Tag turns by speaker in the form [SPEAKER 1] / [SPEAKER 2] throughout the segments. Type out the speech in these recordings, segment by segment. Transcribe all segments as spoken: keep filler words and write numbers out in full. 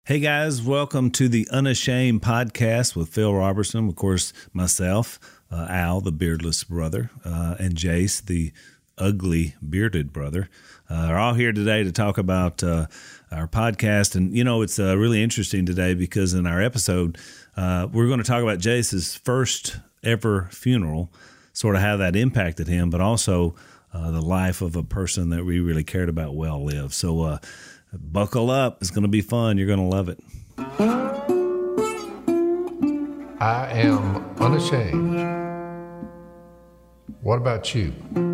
[SPEAKER 1] Hey guys, welcome to the Unashamed podcast with Phil Robertson, of course, myself, uh, Al, the beardless brother, uh, and Jace, the ugly bearded brother, uh, are all here today to talk about uh, our podcast. And, you know, it's uh, really interesting today because in our episode, uh, we're going to talk about Jace's first ever funeral, sort of how that impacted him, but also uh, the life of a person that we really cared about well lived. So, uh, buckle up. It's going to be fun. You're going to love it.
[SPEAKER 2] I am unashamed. What about you?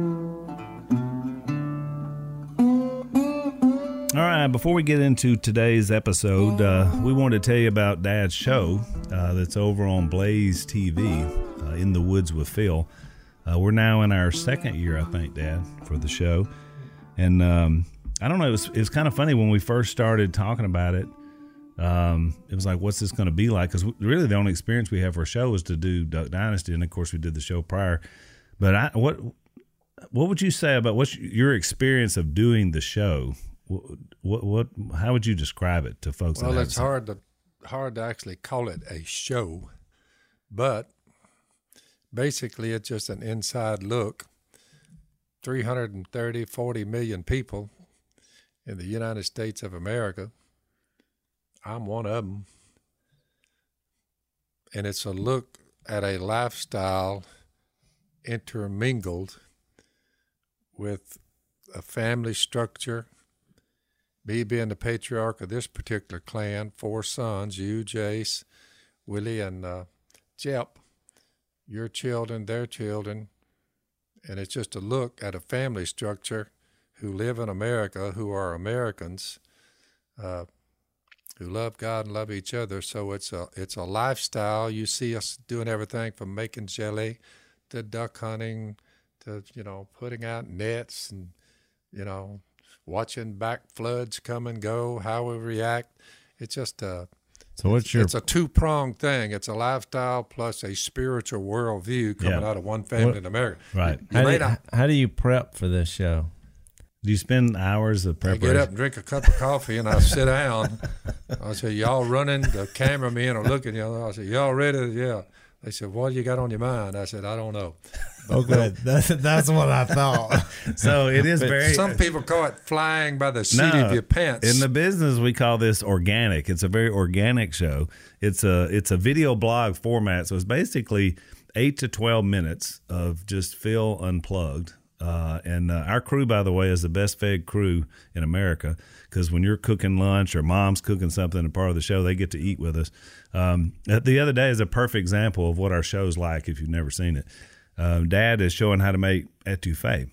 [SPEAKER 1] All right. Before we get into today's episode, uh, we wanted to tell you about Dad's show uh, that's over on Blaze T V, uh, In the Woods with Phil. Uh, we're now in our second year, I think, Dad, for the show. And, um, I don't know. It was, it was kind of funny when we first started talking about it. Um, it was like, what's this going to be like? Because really the only experience we have for a show is to do Duck Dynasty. And, of course, we did the show prior. But I, what what would you say about what's your experience of doing the show? What, what, what how would you describe it to folks?
[SPEAKER 2] Well,
[SPEAKER 1] that
[SPEAKER 2] it's hard to, hard to actually call it a show. But basically it's just an inside look. three hundred thirty, forty million people in the United States of America. I'm one of them. And it's a look at a lifestyle intermingled with a family structure. Me being the patriarch of this particular clan, four sons, you, Jace, Willie, and uh, Jep, your children, their children. And it's just a look at a family structure who live in America, who are Americans, uh, who love God and love each other. So it's a it's a lifestyle. You see us doing everything from making jelly to duck hunting to, you know, putting out nets and, you know, watching back floods come and go, how we react. It's just a
[SPEAKER 1] so what's your
[SPEAKER 2] it's a two-pronged thing. It's a lifestyle plus a spiritual worldview coming
[SPEAKER 1] Yeah.
[SPEAKER 2] out of one family
[SPEAKER 3] What-
[SPEAKER 2] in America.
[SPEAKER 1] right?
[SPEAKER 2] You
[SPEAKER 3] How
[SPEAKER 2] may
[SPEAKER 3] do, you,
[SPEAKER 2] not-
[SPEAKER 3] how do you prep for this show?
[SPEAKER 1] Do you spend hours of
[SPEAKER 2] I
[SPEAKER 1] preparation?
[SPEAKER 2] get up and drink a cup of coffee and I sit down. I say, y'all running? The cameramen are looking. You know, I said, y'all ready? Yeah. They said, what do you got on your mind? I said, I don't know.
[SPEAKER 3] Okay, that's, that's what I thought.
[SPEAKER 1] So it is very.
[SPEAKER 2] Some people call it flying by the seat
[SPEAKER 1] No,
[SPEAKER 2] of your pants.
[SPEAKER 1] in the business, we call this organic. It's a very organic show. It's a it's a video blog format, so it's basically eight to twelve minutes of just Phil unplugged. Uh, and uh, our crew, by the way, is the best fed crew in America because when you're cooking lunch or mom's cooking something and part of the show, they get to eat with us. Um, the other day is a perfect example of what our show's like if you've never seen it. Um, Dad is showing how to make etouffee.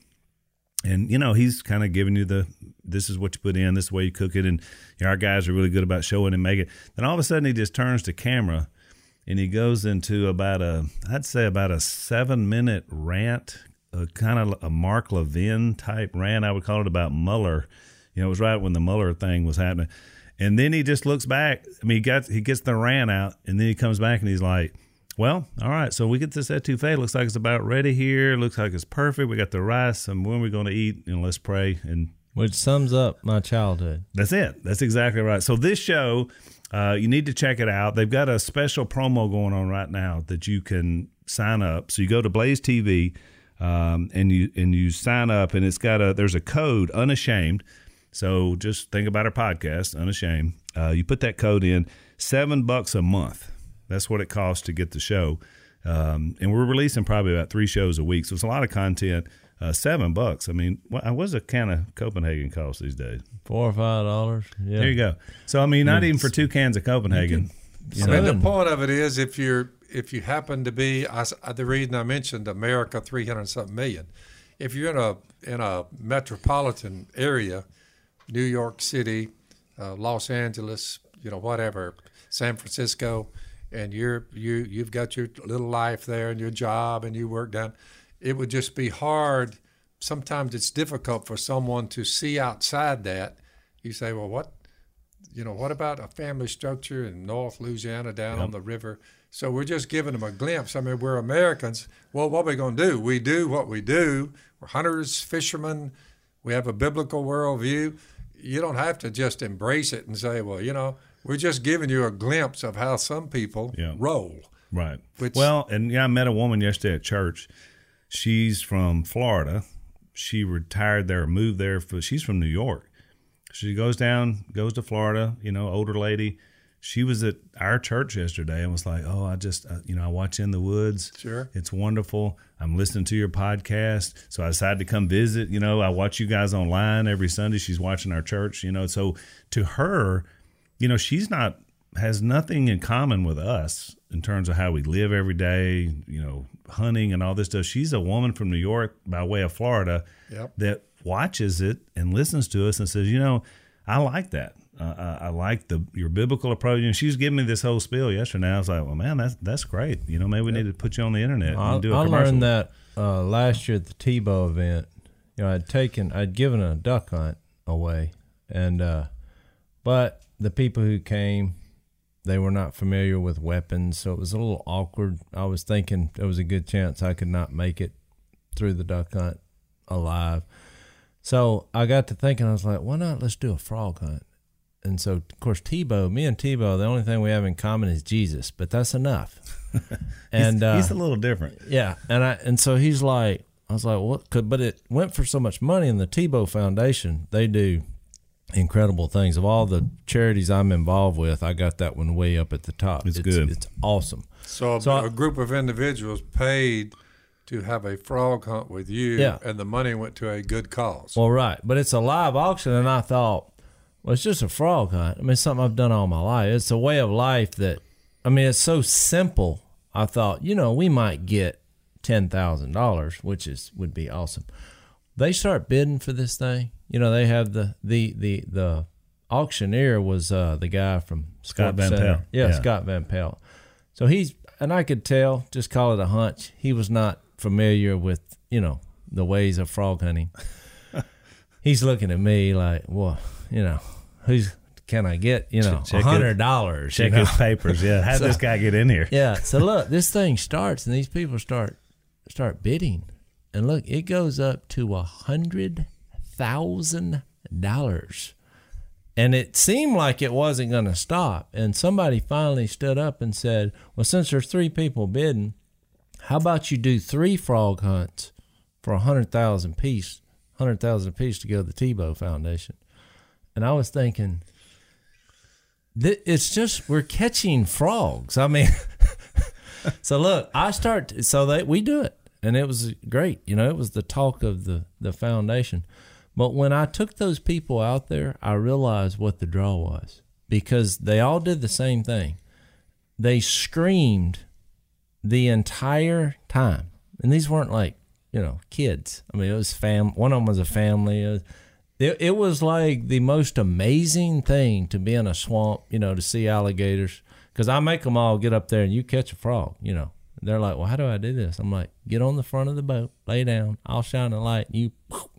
[SPEAKER 1] And, you know, he's kind of giving you the, this is what you put in, this is the way you cook it. And you know, our guys are really good about showing and making it. Then all of a sudden he just turns to camera and he goes into about a, I'd say about a seven minute rant, a kind of a Mark Levin type rant, I would call it, about Mueller. You know, it was right when the Mueller thing was happening. And then he just looks back. I mean, he got, he gets the rant out and then he comes back and he's like, well, all right, so we get this etouffee. Looks like it's about ready here. Looks like it's perfect. We got the rice, and when are we going to eat? And let's pray. And
[SPEAKER 3] Which sums up my childhood.
[SPEAKER 1] that's it. That's exactly right. So this show, uh, you need to check it out. They've got a special promo going on right now that you can sign up. So you go to Blaze T V, um, and you and you sign up, and it's got a there's a code, Unashamed. So just think about our podcast, Unashamed. Uh, you put that code in, seven bucks a month. That's what it costs to get the show. Um, and we're releasing probably about three shows a week. So it's a lot of content. Uh, seven bucks. I mean, what, what's a can of Copenhagen cost these days?
[SPEAKER 3] Four or five dollars. Yeah.
[SPEAKER 1] There you go. So, I mean, not even for two cans of Copenhagen.
[SPEAKER 2] I mean, the point of it is if you're if you happen to be, I, the reason I mentioned America, three hundred something million, if you're in a in a metropolitan area, New York City, uh, Los Angeles, you know, whatever, San Francisco, and you're you you've got your little life there and your job and you work down, it would just be hard. Sometimes it's difficult for someone to see outside that. You say, well, what, you know, what about a family structure in North Louisiana down
[SPEAKER 1] Yep.
[SPEAKER 2] on the river? So we're just giving them a glimpse. I mean, we're Americans. Well, what are we going to do? We do what we do. We're hunters, fishermen. We have a biblical worldview. you don't have to just embrace it and say, well, you know, we're just giving you a glimpse of how some people
[SPEAKER 1] Yeah.
[SPEAKER 2] roll.
[SPEAKER 1] Right.
[SPEAKER 2] Which-
[SPEAKER 1] well, and yeah, I met a woman yesterday at church. She's from Florida. She retired there, moved there. For, she's from New York. She goes down, goes to Florida, you know, older lady. She was at our church yesterday and was like, oh, I just, uh, you know, I watch In the Woods.
[SPEAKER 2] Sure.
[SPEAKER 1] It's wonderful. I'm listening to your podcast. So I decided to come visit. You know, I watch you guys online every Sunday. She's watching our church, you know. So to her, you know, she's not, has nothing in common with us in terms of how we live every day, you know, hunting and all this stuff. She's a woman from New York by way of Florida
[SPEAKER 2] Yep.
[SPEAKER 1] that watches it and listens to us and says, you know, I like that. Uh, I, I like the your biblical approach. And she was giving me this whole spiel yesterday. I was like, well, man, that's that's great. You know, maybe we need to put you on the internet
[SPEAKER 3] I,
[SPEAKER 1] and do a
[SPEAKER 3] I
[SPEAKER 1] commercial.
[SPEAKER 3] learned that uh, last year at the Tebow event. You know, I'd taken, I'd given a duck hunt away, and uh, but the people who came, they were not familiar with weapons, so it was a little awkward. I was thinking there was a good chance I could not make it through the duck hunt alive. So I got to thinking, I was like, why not? Let's do a frog hunt. And so, of course, Tebow, me and Tebow, the only thing we have in common is Jesus, but that's enough. and
[SPEAKER 1] he's,
[SPEAKER 3] uh,
[SPEAKER 1] he's a little different.
[SPEAKER 3] yeah, and I and so he's like, I was like, what? Could, but it went for so much money, and the Tebow Foundation, they do incredible things. Of all the charities I'm involved with, I got that one way up at the top.
[SPEAKER 1] It's good.
[SPEAKER 3] It's awesome.
[SPEAKER 2] So, a,
[SPEAKER 3] So I-
[SPEAKER 2] a group of individuals paid to have a frog hunt with you,
[SPEAKER 3] Yeah.
[SPEAKER 2] and the money went to a good cause.
[SPEAKER 3] Well, right, but it's a live auction, and I thought, well, it's just a frog hunt. I mean, it's something I've done all my life. It's a way of life that, I mean, it's so simple. I thought, you know, we might get ten thousand dollars, which is would be awesome. They start bidding for this thing. You know, they have the the the the auctioneer was uh, the guy from
[SPEAKER 1] Scott
[SPEAKER 3] Sports
[SPEAKER 1] Van
[SPEAKER 3] Center.
[SPEAKER 1] Pelt.
[SPEAKER 3] Yeah,
[SPEAKER 1] Yeah.
[SPEAKER 3] Scott Van Pelt. So he's, and I could tell, just call it a hunch. He was not familiar with, you know, the ways of frog hunting. He's looking at me like, well, you know, who's can I get, you know,
[SPEAKER 1] Check
[SPEAKER 3] a hundred dollars?
[SPEAKER 1] Check
[SPEAKER 3] you know?
[SPEAKER 1] his papers. Yeah. How did
[SPEAKER 3] So-
[SPEAKER 1] this guy get in here?
[SPEAKER 3] Yeah. So look, this thing starts, and these people start start bidding, and look, it goes up to a hundred thousand dollars, and it seemed like it wasn't going to stop. And somebody finally stood up and said, "Well, since there's three people bidding, how about you do three frog hunts for a hundred thousand piece, hundred thousand piece to go to the Tebow Foundation?" And I was thinking, th- it's just we're catching frogs. I mean. So look, I start, so that we do it, and it was great. You know, it was the talk of the, the foundation. But when I took those people out there, I realized what the draw was, because they all did the same thing. They screamed the entire time. And these weren't like, you know, kids. I mean, it was fam. One of them was a family. It was, it, it was like the most amazing thing to be in a swamp, you know, to see alligators. Because I make them all get up there and you catch a frog, you know. They're like, well, how do I do this? I'm like, get on the front of the boat, lay down, I'll shine a light, and you.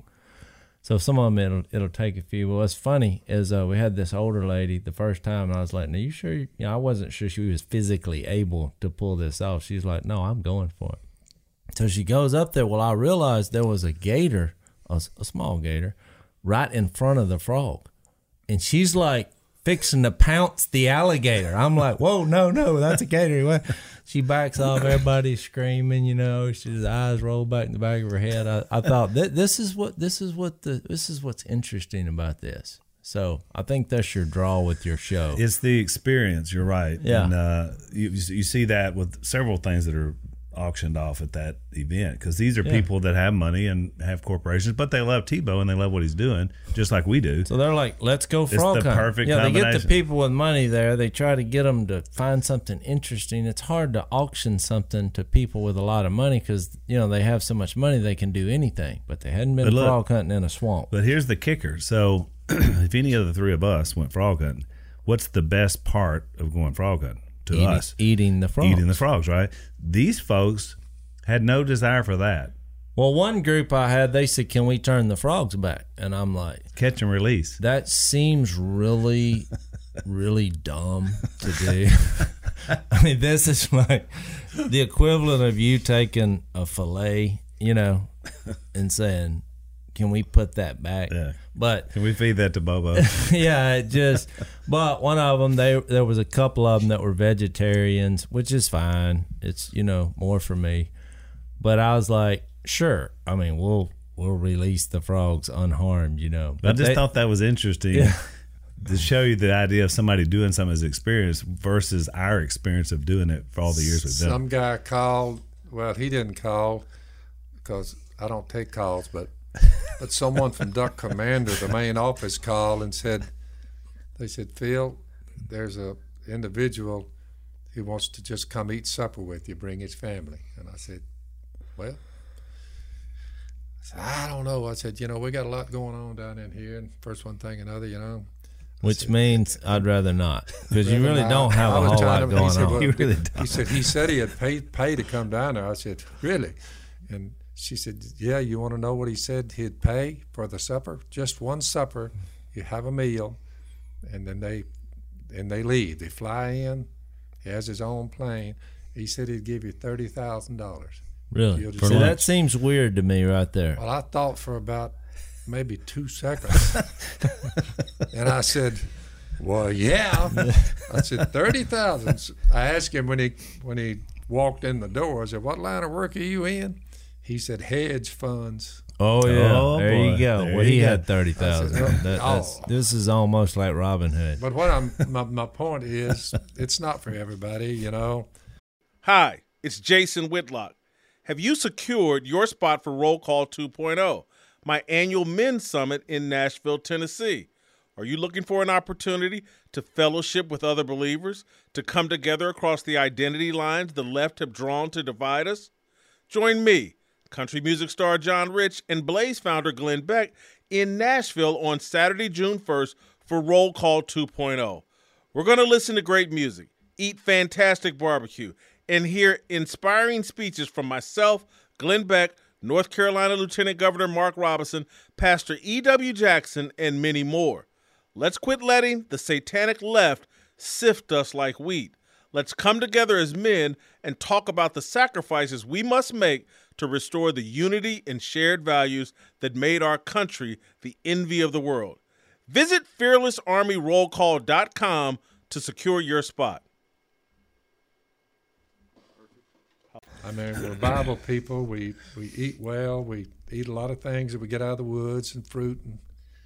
[SPEAKER 3] So some of them, it'll, it'll take a few. Well, what's funny is uh, we had this older lady the first time, and I was like, "Are you sure?" You know, I wasn't sure she was physically able to pull this off. She's like, "No, I'm going for it." So she goes up there. Well, I realized there was a gator, a, a small gator, right in front of the frog, and she's like fixing to pounce the alligator. I'm like, "Whoa, no, no, that's a gator." She backs off. Everybody's screaming. You know, she's eyes roll back in the back of her head. I, I thought th- this is what this is what the this is what's interesting about this. So I think that's your draw with your show.
[SPEAKER 1] It's the experience. You're right.
[SPEAKER 3] Yeah.
[SPEAKER 1] And uh, you you see that with several things that are auctioned off at that event, because these are
[SPEAKER 3] Yeah.
[SPEAKER 1] people that have money and have corporations, but they love Tebow and they love what he's doing, just like we do.
[SPEAKER 3] So they're like, let's go frog
[SPEAKER 1] the
[SPEAKER 3] hunt.
[SPEAKER 1] perfect
[SPEAKER 3] Yeah, they get the
[SPEAKER 1] combination.
[SPEAKER 3] people with money there. They try to get them to find something interesting. It's hard to auction something to people with a lot of money because, you know, they have so much money they can do anything. But they hadn't been
[SPEAKER 1] But look-
[SPEAKER 3] frog hunting in a swamp.
[SPEAKER 1] But here's the kicker. So if any of the three of us went frog hunting, what's the best part of going frog hunting to
[SPEAKER 3] Eating,
[SPEAKER 1] us?
[SPEAKER 3] eating the frogs.
[SPEAKER 1] Eating the frogs, right? These folks had no desire for that.
[SPEAKER 3] Well, one group I had, they said, can we turn the frogs back? And I'm like,
[SPEAKER 1] Catch and release.
[SPEAKER 3] that seems really, really dumb to do. I mean, this is like the equivalent of you taking a fillet, you know, and saying, can we put that back?
[SPEAKER 1] Yeah.
[SPEAKER 3] But
[SPEAKER 1] Can we feed that to Bobo?
[SPEAKER 3] yeah, it just. But one of them, they there was a couple of them that were vegetarians, which is fine. It's you know more for me. But I was like, sure. I mean, we'll we'll release the frogs unharmed, you know. But
[SPEAKER 1] I just
[SPEAKER 3] they,
[SPEAKER 1] thought that was interesting
[SPEAKER 3] Yeah.
[SPEAKER 1] to show you the idea of somebody doing something as experience versus our experience of doing it for all the years we've done.
[SPEAKER 2] Some guy called. Well, he didn't call because I don't take calls, but but someone from Duck Commander, the main office, called and said, they said, Phil, there's a individual who wants to just come eat supper with you, bring his family. And I said, well, I said, I don't know. I said, you know, we got a lot going on down in here, and first one thing another, you know. I
[SPEAKER 3] which
[SPEAKER 2] said,
[SPEAKER 3] means I'd rather not, because you really
[SPEAKER 2] I-
[SPEAKER 3] don't have
[SPEAKER 2] I
[SPEAKER 3] a
[SPEAKER 2] was
[SPEAKER 3] whole
[SPEAKER 2] trying
[SPEAKER 3] lot
[SPEAKER 2] to-
[SPEAKER 3] going
[SPEAKER 2] he said,
[SPEAKER 3] on.
[SPEAKER 2] well,
[SPEAKER 1] You really
[SPEAKER 2] he
[SPEAKER 1] don't.
[SPEAKER 2] said he said he had paid pay to come down there. I said, really? And she said, yeah, you want to know what he said he'd pay for the supper? Just one supper. You have a meal, and then they and they leave. They fly in. He has his own plane. He said he'd give you thirty thousand dollars.
[SPEAKER 3] Really?
[SPEAKER 2] You'll
[SPEAKER 3] See,
[SPEAKER 2] just-
[SPEAKER 3] that seems weird to me right there.
[SPEAKER 2] Well, I thought for about maybe two seconds, and I said, "Well, yeah." I said thirty thousand. I asked him when he when he walked in the door. I said, "What line of work are you in?" He said, "Hedge funds."
[SPEAKER 3] Oh yeah,
[SPEAKER 1] Oh,
[SPEAKER 3] there
[SPEAKER 1] boy.
[SPEAKER 3] you go.
[SPEAKER 1] There
[SPEAKER 3] well,
[SPEAKER 1] you
[SPEAKER 3] he
[SPEAKER 1] go.
[SPEAKER 3] had thirty thousand.
[SPEAKER 2] I said,
[SPEAKER 3] That,
[SPEAKER 2] oh.
[SPEAKER 3] that's, this is almost like Robin Hood.
[SPEAKER 2] But what I'm my, my point is, it's not for everybody, you know.
[SPEAKER 4] Hi, it's Jason Whitlock. Have you secured your spot for Roll Call two point oh, my annual men's summit in Nashville, Tennessee? Are you looking for an opportunity to fellowship with other believers, to come together across the identity lines the left have drawn to divide us? Join me, country music star John Rich, and Blaze founder Glenn Beck in Nashville on Saturday, June first for Roll Call two point oh. We're going to listen to great music, eat fantastic barbecue, and hear inspiring speeches from myself, Glenn Beck, North Carolina Lieutenant Governor Mark Robinson, Pastor E W. Jackson, and many more. Let's quit letting the satanic left sift us like wheat. Let's come together as men and talk about the sacrifices we must make to restore the unity and shared values that made our country the envy of the world. Visit fearless army roll call dot com to secure your spot.
[SPEAKER 2] I mean, we're Bible people. We we eat well. We eat a lot of things that we get out of the woods and fruit and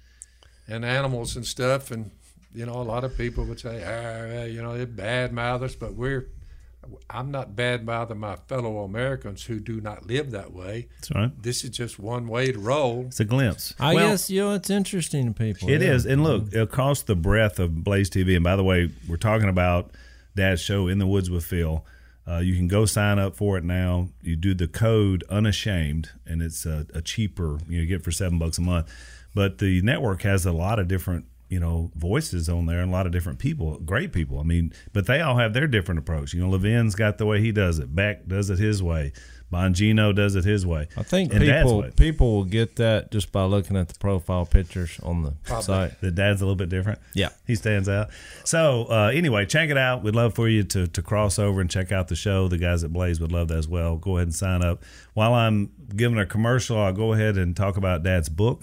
[SPEAKER 2] and animals and stuff. And you know, a lot of people would say, ah, you know, they're bad mouthers, but we're. I'm not bad mouthing my fellow Americans who do not live that way.
[SPEAKER 1] That's right.
[SPEAKER 2] This is just one way to roll.
[SPEAKER 1] It's a glimpse.
[SPEAKER 3] I
[SPEAKER 1] Well,
[SPEAKER 3] guess you know it's interesting to people.
[SPEAKER 1] It
[SPEAKER 3] yeah.
[SPEAKER 1] is. And look, across the breadth of Blaze T V, and by the way, we're talking about Dad's show, In the Woods with Phil. Uh, you can go sign up for it now. You do the code Unashamed, and it's a, a cheaper, you know, you get it for seven bucks a month. But the network has a lot of different, you know, voices on there and a lot of different people, great people. I mean, but they all have their different approach. You know, Levin's got the way he does it. Beck does it his way. Bongino does it his way.
[SPEAKER 3] I think
[SPEAKER 1] and Dad's
[SPEAKER 3] people
[SPEAKER 1] way.
[SPEAKER 3] people will get that just by looking at the profile pictures on the
[SPEAKER 2] Probably.
[SPEAKER 3] site.
[SPEAKER 1] The Dad's a little bit different.
[SPEAKER 3] Yeah.
[SPEAKER 1] He stands out. So uh, anyway, check it out. We'd love for you to to cross over and check out the show. The guys at Blaze would love that as well. Go ahead and sign up. While I'm giving a commercial, I'll go ahead and talk about Dad's book,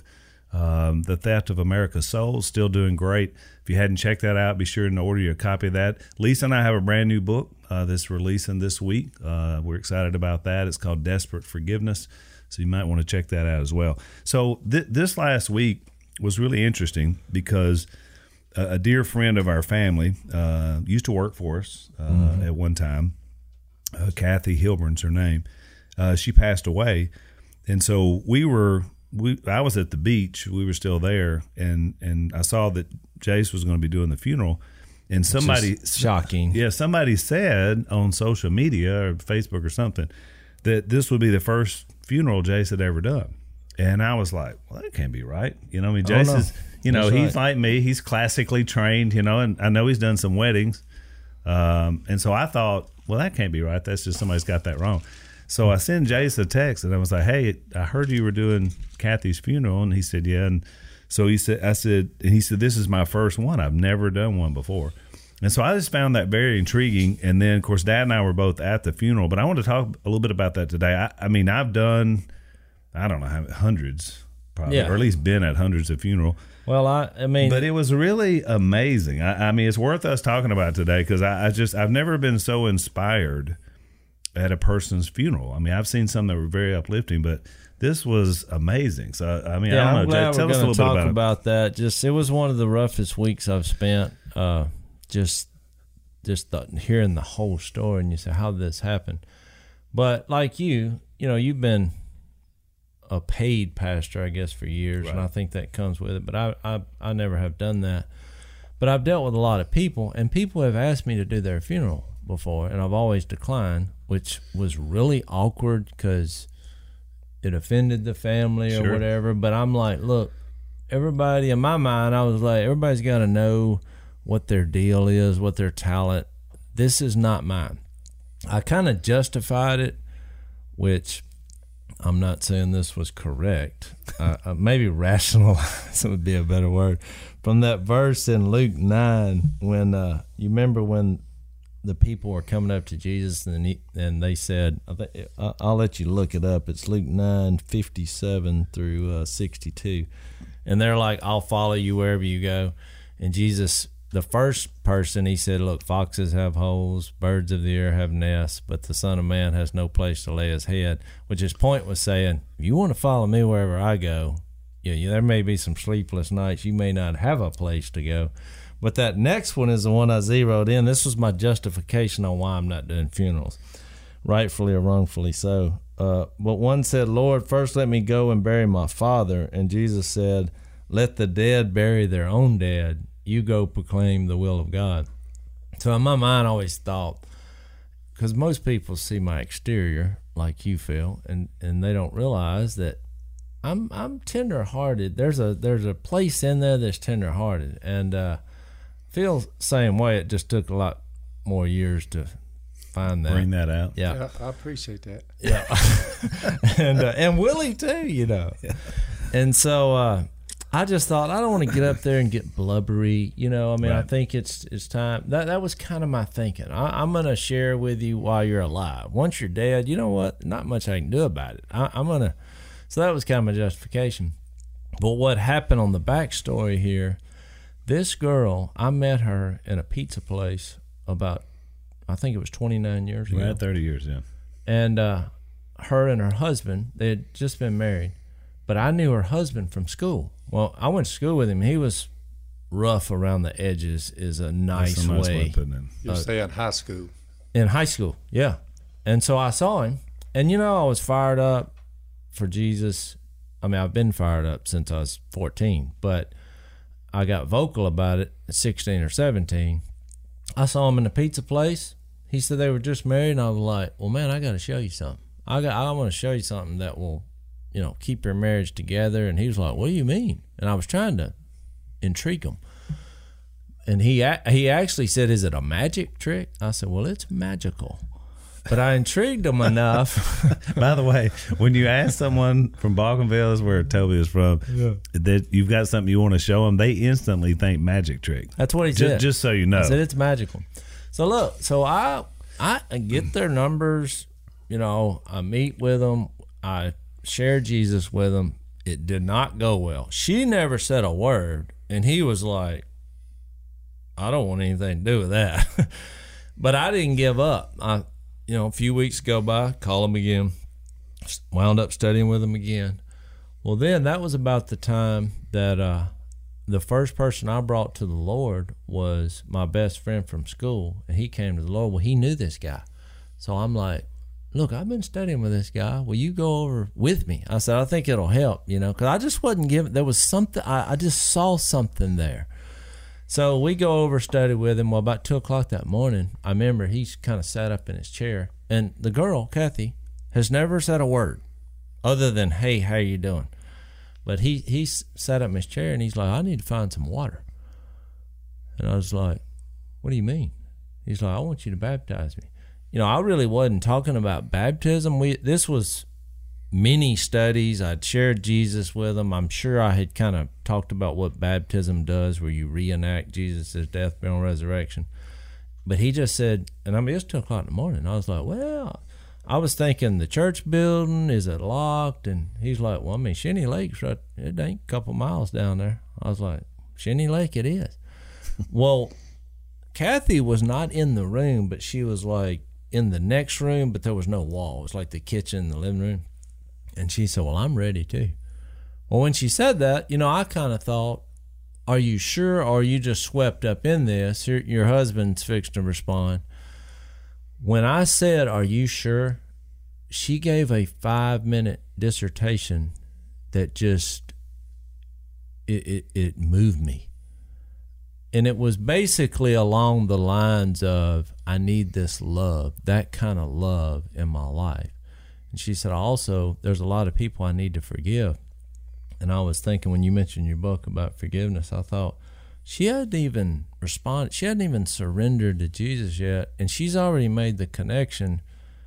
[SPEAKER 1] um, The Theft of America's Souls. Still doing great. If you hadn't checked that out, be sure to order you a copy of that. Lisa and I have a brand new book uh, that's releasing this week. Uh, we're excited about that. It's called Desperate Forgiveness. So you might want to check that out as well. So th- this last week was really interesting because a, a dear friend of our family uh, used to work for us uh, mm-hmm. at one time. Uh, Kathy Hilburn's her name. Uh, she passed away. And so we were, we I was at the beach. We were still there. And, and I saw that Jace was going to be doing the funeral. And somebody,
[SPEAKER 3] shocking.
[SPEAKER 1] Yeah, somebody said on social media or Facebook or something that this would be the first funeral Jace had ever done. And I was like, well, that can't be right. You know, I mean, Jace
[SPEAKER 3] oh, no.
[SPEAKER 1] is, you know,
[SPEAKER 3] That's
[SPEAKER 1] he's
[SPEAKER 3] right.
[SPEAKER 1] like me. He's classically trained, you know, and I know he's done some weddings. Um, and so I thought, well, that can't be right. That's just somebody's got that wrong. So I sent Jace a text and I was like, hey, I heard you were doing Kathy's funeral. And he said, yeah. And so he said, I said, and he said, this is my first one. I've never done one before. And so I just found that very intriguing. And then, of course, Dad and I were both at the funeral. But I want to talk a little bit about that today. I, I mean, I've done, I don't know, how hundreds, probably,
[SPEAKER 3] Yeah.
[SPEAKER 1] or at least been at hundreds of funerals.
[SPEAKER 3] Well, I, I mean,
[SPEAKER 1] But it was really amazing. I, I mean, it's worth us talking about today because I, I just I've never been so inspired at a person's funeral. I mean, I've seen some that were very uplifting, but this was amazing. So I mean,
[SPEAKER 3] yeah,
[SPEAKER 1] I don't
[SPEAKER 3] I'm
[SPEAKER 1] know.
[SPEAKER 3] glad
[SPEAKER 1] Jay, tell
[SPEAKER 3] we're
[SPEAKER 1] us a
[SPEAKER 3] going
[SPEAKER 1] little
[SPEAKER 3] to talk
[SPEAKER 1] bit about,
[SPEAKER 3] about, that. Just it was one of the roughest weeks I've spent. Uh, just just the, hearing the whole story, and you say, how did this happen? But like you, you know, you've been a paid pastor, I guess, for years,
[SPEAKER 1] Right.
[SPEAKER 3] and I think that comes with it. But I, I, I never have done that. But I've dealt with a lot of people, and people have asked me to do their funeral before, and I've always declined, which was really awkward because it offended the family or
[SPEAKER 1] Sure.
[SPEAKER 3] whatever. But I'm like, look, everybody, in my mind, I was like, everybody's got to know what their deal is, what their talent. This is not mine. I kind of justified it, which I'm not saying this was correct. Uh, uh, maybe rationalize would be a better word. From that verse in Luke nine, when uh, you remember when the people were coming up to Jesus and he, and they said, I think, I'll let you look it up. It's Luke nine fifty-seven through uh, sixty-two, and they're like, "I'll follow you wherever you go." And Jesus, the first person, he said, "Look, foxes have holes, birds of the air have nests, but the Son of Man has no place to lay his head." Which his point was saying, if you want to follow me wherever I go, yeah, you, there may be some sleepless nights. You may not have a place to go. But that next one is the one I zeroed in. This was my justification on why I'm not doing funerals, rightfully or wrongfully so. Uh, but one said, "Lord, first let me go and bury my father." And Jesus said, "Let the dead bury their own dead. You go proclaim the will of God." So in my mind, I always thought, because most people see my exterior like you feel, and, and they don't realize that I'm I'm tender-hearted. There's a there's a place in there that's tender-hearted, and uh, feel same way. It just took a lot more years to find that.
[SPEAKER 1] Bring that out.
[SPEAKER 3] Yeah,
[SPEAKER 2] Yeah, I appreciate that.
[SPEAKER 3] yeah, and uh, and Willie too, you know. And so uh, I just thought I don't want to get up there and get blubbery, you know. I mean, I
[SPEAKER 1] Right.
[SPEAKER 3] think it's it's time. That that was kind of my thinking. I, I'm gonna share with you while you're alive. Once you're dead, you know what? Not much I can do about it. I, I'm gonna. So that was kind of my justification. But what happened on the backstory here? This girl, I met her in a pizza place about, I think it was twenty-nine years ago.
[SPEAKER 1] We're at thirty years, yeah.
[SPEAKER 3] And uh, her and her husband, they had just been married. But I knew her husband from school. Well, I went to school with him. He was rough around the edges, is a nice,
[SPEAKER 1] That's a nice way
[SPEAKER 3] way.
[SPEAKER 1] of putting it.
[SPEAKER 2] You say in high school.
[SPEAKER 3] In high school, yeah. And so I saw him. And, you know, I was fired up for Jesus. I mean, I've been fired up since I was fourteen. But I got vocal about it at sixteen or seventeen. I saw him in the pizza place. He said they were just married, and I was like, well, man, I got to show you something. I got, I want to show you something that will, you know, keep your marriage together. And he was like, what do you mean? And I was trying to intrigue him. And he he actually said, is it a magic trick? I said, well, it's magical. But I intrigued him enough.
[SPEAKER 1] By the way, when you ask someone from Balkanville, is where Toby is from,
[SPEAKER 3] Yeah.
[SPEAKER 1] that you've got something you want to show them, they instantly think magic trick.
[SPEAKER 3] That's what he
[SPEAKER 1] Just,
[SPEAKER 3] said.
[SPEAKER 1] just so you know.
[SPEAKER 3] I said it's magical. So look, so I I get their numbers. You know, I meet with them. I share Jesus with them. It did not go well. She never said a word, and he was like, "I don't want anything to do with that." But I didn't give up. I, you know, a few weeks go by, call him again, wound up studying with him again. Well, then that was about the time that uh, the first person I brought to the Lord was my best friend from school, and he came to the Lord. Well, he knew this guy. So I'm like, look, I've been studying with this guy. Will you go over with me? I said, I think it'll help, you know, because I just wasn't giving, there was something, I, I just saw something there. So we go over, study with him. Well, about two o'clock that morning, I remember he's kind of sat up in his chair, and the girl, Kathy, has never said a word other than, hey, how you doing? But he, he sat up in his chair, and he's like, I need to find some water. And I was like, what do you mean? He's like, I want you to baptize me. You know, I really wasn't talking about baptism. We This was mini studies. I'd shared Jesus with them. I'm sure I had kind of talked about what baptism does, where you reenact Jesus' death, burial, and resurrection. But he just said, and I mean, it's two o'clock in the morning. I was like, well, I was thinking the church building, is it locked? And he's like, well, I mean, Shinny Lake's right, it ain't a couple miles down there. I was like, Shinny Lake it is. Well, Kathy was not in the room, but she was like in the next room, but there was no wall. It was like the kitchen, the living room. And she said, well, I'm ready too. Well, when she said that, you know, I kind of thought, are you sure, or are you just swept up in this? Your, your husband's fixed to respond. When I said, are you sure? She gave a five-minute dissertation that just, it, it, it moved me. And it was basically along the lines of, I need this love, that kind of love in my life. And she said, also, there's a lot of people I need to forgive. And I was thinking, when you mentioned your book about forgiveness, I thought, she hadn't even responded. She hadn't even surrendered to Jesus yet. And she's already made the connection.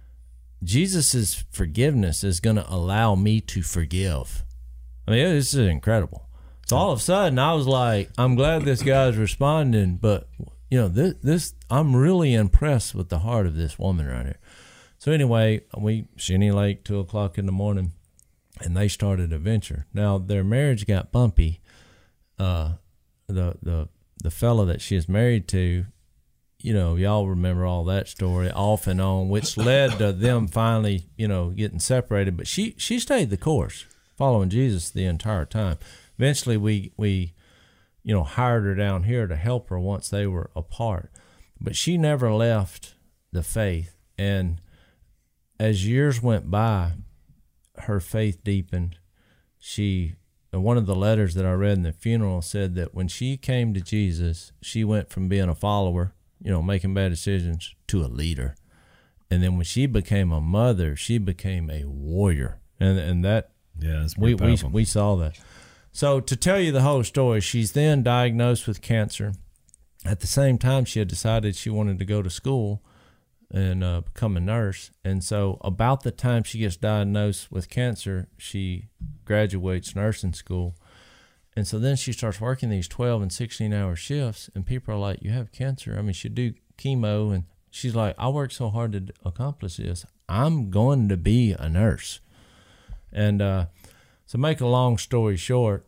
[SPEAKER 3] Jesus' forgiveness is going to allow me to forgive. I mean, this is incredible. So all of a sudden, I was like, I'm glad this guy's responding, but, you know, this, this I'm really impressed with the heart of this woman right here. So anyway, we, Shinny Lake, two o'clock in the morning, and they started a venture. Now, their marriage got bumpy. Uh, the, the, the fella that she is married to, you know, y'all remember all that story off and on, which led to them finally, you know, getting separated. But she, she stayed the course, following Jesus the entire time. Eventually, we, we, you know, hired her down here to help her once they were apart. But she never left the faith. And as years went by, her faith deepened. She, one of the letters that I read in the funeral said that when she came to Jesus, she went from being a follower, you know, making bad decisions, to a leader. And then when she became a mother, she became a warrior. And and that,
[SPEAKER 1] yeah, it's
[SPEAKER 3] we, we,
[SPEAKER 1] powerful.
[SPEAKER 3] we saw that. So to tell you the whole story, she's then diagnosed with cancer. At the same time, she had decided she wanted to go to school and uh, become a nurse. And so about the time she gets diagnosed with cancer, she graduates nursing school. And so then she starts working these twelve and sixteen hour shifts, and people are like, you have cancer. I mean, she do chemo. And she's like, I worked so hard to accomplish this. I'm going to be a nurse. And uh, so make a long story short,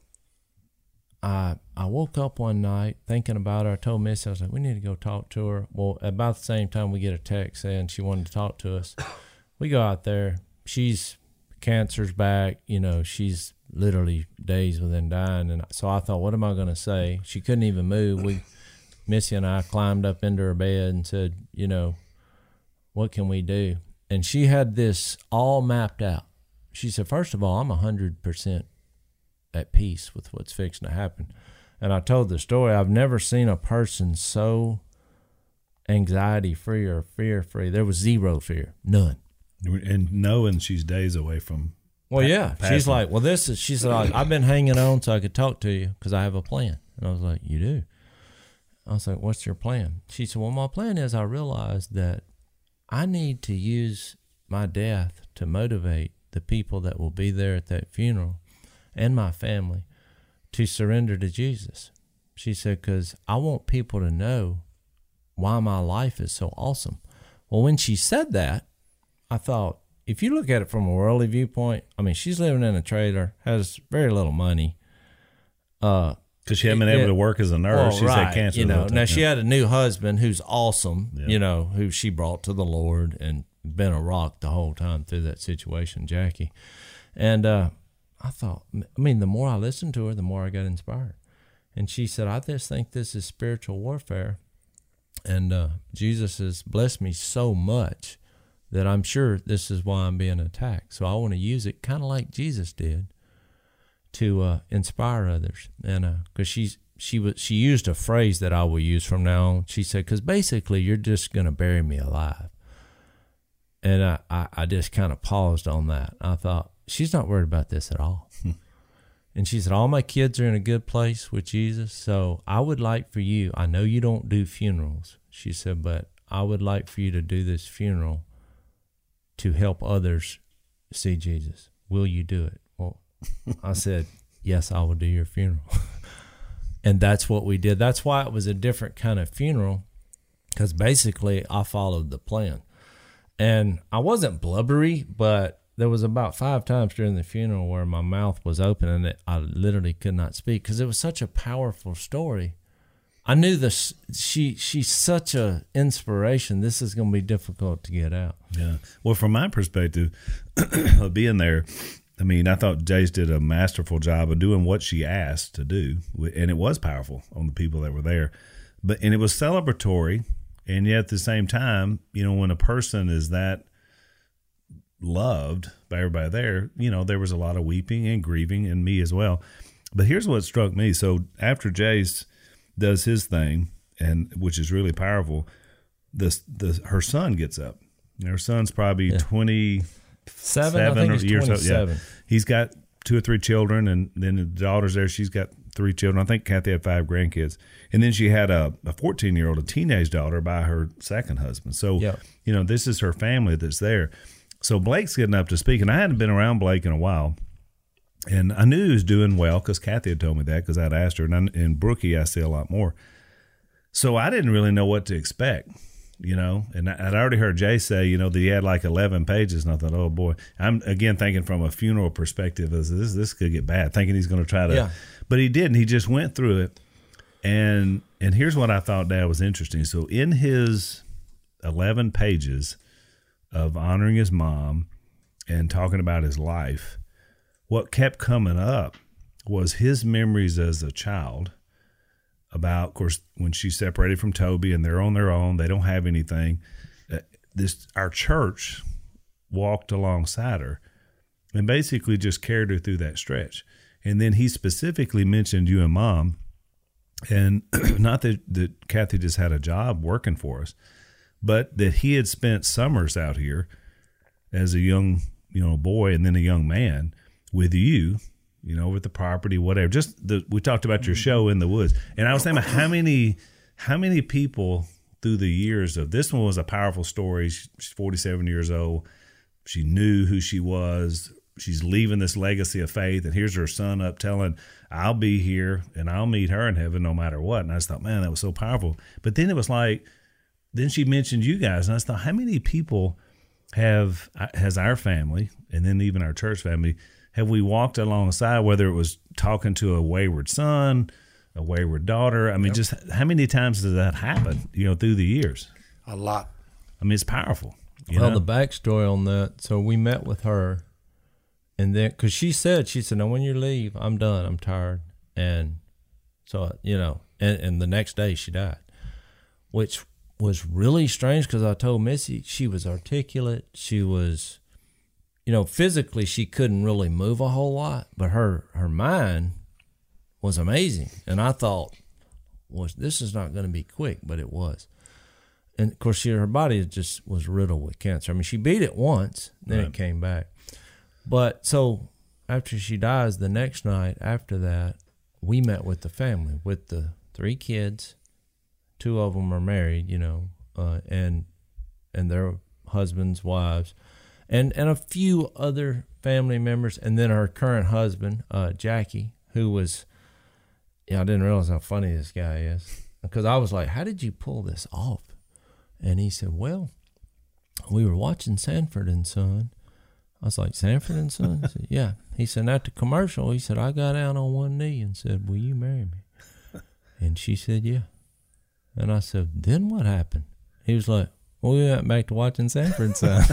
[SPEAKER 3] I I woke up one night thinking about her. I told Missy, I was like, we need to go talk to her. Well, about the same time, we get a text saying she wanted to talk to us. We go out there. She's, cancer's back. You know, she's literally days within dying. And so I thought, what am I going to say? She couldn't even move. We, Missy and I climbed up into her bed and said, you know, what can we do? And she had this all mapped out. She said, first of all, I'm one hundred percent at peace with what's fixing to happen. And I told the story. I've never seen a person so anxiety-free or fear-free. There was zero fear, none.
[SPEAKER 1] And knowing she's days away from
[SPEAKER 3] Well,
[SPEAKER 1] pa-
[SPEAKER 3] yeah.
[SPEAKER 1] passing.
[SPEAKER 3] She's like, well, this is, she said, like, I've been hanging on so I could talk to you because I have a plan. And I was like, you do? I was like, what's your plan? She said, well, my plan is I realized that I need to use my death to motivate the people that will be there at that funeral and my family to surrender to Jesus. She said, because I want people to know why my life is so awesome. Well, when she said that, I thought, if you look at it from a worldly viewpoint, I mean, she's living in a trailer, has very little money. Uh,
[SPEAKER 1] Because she hadn't been able
[SPEAKER 3] yeah,
[SPEAKER 1] to work as a nurse.
[SPEAKER 3] well,
[SPEAKER 1] She's
[SPEAKER 3] right,
[SPEAKER 1] had cancer.
[SPEAKER 3] You know,
[SPEAKER 1] the whole time.
[SPEAKER 3] now she
[SPEAKER 1] Yeah.
[SPEAKER 3] had a new husband who's awesome,
[SPEAKER 1] Yeah.
[SPEAKER 3] you know, who she brought to the Lord and been a rock the whole time through that situation, Jackie. And uh, I thought, I mean, the more I listened to her, the more I got inspired. And she said, I just think this is spiritual warfare. And uh, Jesus has blessed me so much that I'm sure this is why I'm being attacked. So I want to use it kind of like Jesus did to uh, inspire others. And because uh, she's she was she used a phrase that I will use from now on. She said, because basically you're just going to bury me alive. And I, I, I just kind of paused on that. I thought, she's not worried about this at all. And she said, all my kids are in a good place with Jesus. So I would like for you, I know you don't do funerals. She said, but I would like for you to do this funeral to help others see Jesus. Will you do it? Well, I said, yes, I will do your funeral. And that's what we did. That's why it was a different kind of funeral, because basically I followed the plan. And I wasn't blubbery, but there was about five times during the funeral where my mouth was open and it, I literally could not speak because it was such a powerful story. I knew this. She she's such a inspiration. This is going to be difficult to get out.
[SPEAKER 1] Yeah. Well, from my perspective, of being there, I mean, I thought Jace did a masterful job of doing what she asked to do, and it was powerful on the people that were there. But and it was celebratory, and yet at the same time, you know, when a person is that loved by everybody there, you know, there was a lot of weeping and grieving, and me as well. But here's what struck me. So after Jace does his thing, and which is really powerful, this the her son gets up. And her son's probably yeah. twenty.
[SPEAKER 3] Seven, Seven I think he's years old. Yeah.
[SPEAKER 1] He's got two or three children, and then the daughter's there. She's got three children. I think Kathy had five grandkids. And then she had a, a fourteen-year-old, a teenage daughter by her second husband. So, yep. you know, this is her family that's there. So Blake's getting up to speak, and I hadn't been around Blake in a while. And I knew he was doing well because Kathy had told me that because I'd asked her. And, I, and Brookie, I see a lot more. So I didn't really know what to expect. You know, and I'd already heard Jay say, you know, that he had like eleven pages, and I thought, oh boy, I'm again thinking from a funeral perspective, as this this could get bad, thinking he's going to try to, yeah. but he didn't. He just went through it, and and here's what I thought, Dad, was interesting. So in his eleven pages of honoring his mom and talking about his life, what kept coming up was his memories as a child. About, of course, when she separated from Toby and they're on their own, they don't have anything. Uh, this our church walked alongside her and basically just carried her through that stretch. And then he specifically mentioned you and Mom, and not that, that Kathy just had a job working for us, but that he had spent summers out here as a young, you know, boy and then a young man with you. You know, with the property, whatever. Just the, we talked about your show In the Woods, and I was thinking about how many, how many people through the years of this one was a powerful story. She's forty-seven years old. She knew who she was. She's leaving this legacy of faith, and here's her son up telling, "I'll be here and I'll meet her in heaven no matter what." And I just thought, man, that was so powerful. But then it was like, then she mentioned you guys, and I just thought, how many people have has our family, and then even our church family, have we walked alongside, whether it was talking to a wayward son, a wayward daughter? I mean, yep. just how many times does that happen, you know, through the years?
[SPEAKER 2] A lot.
[SPEAKER 1] I mean, it's powerful. You
[SPEAKER 3] well,
[SPEAKER 1] know?
[SPEAKER 3] The backstory on that, so we met with her, and then, because she said, she said, "No, when you leave, I'm done. I'm tired." And so, you know, and, and the next day she died, which was really strange because I told Missy she was articulate. She was... You know, physically she couldn't really move a whole lot, but her, her mind was amazing. And I thought, well, this is not going to be quick, but it was. And of course, she, her body just was riddled with cancer. I mean, she beat it once, then right. it came back. But so after she dies, the next night after that, we met with the family, with the three kids. Two of them are married, you know, uh, and and their husbands, wives. And and a few other family members, and then her current husband, uh, Jackie, who was, yeah, I didn't realize how funny this guy is. Because I was like, how did you pull this off? And he said, well, we were watching Sanford and Son. I was like, Sanford and Son? He said, yeah. He said, at the commercial, he said, I got down on one knee and said, will you marry me? And she said, yeah. And I said, then what happened? He was like, well, we went back to watching Sanford and Son.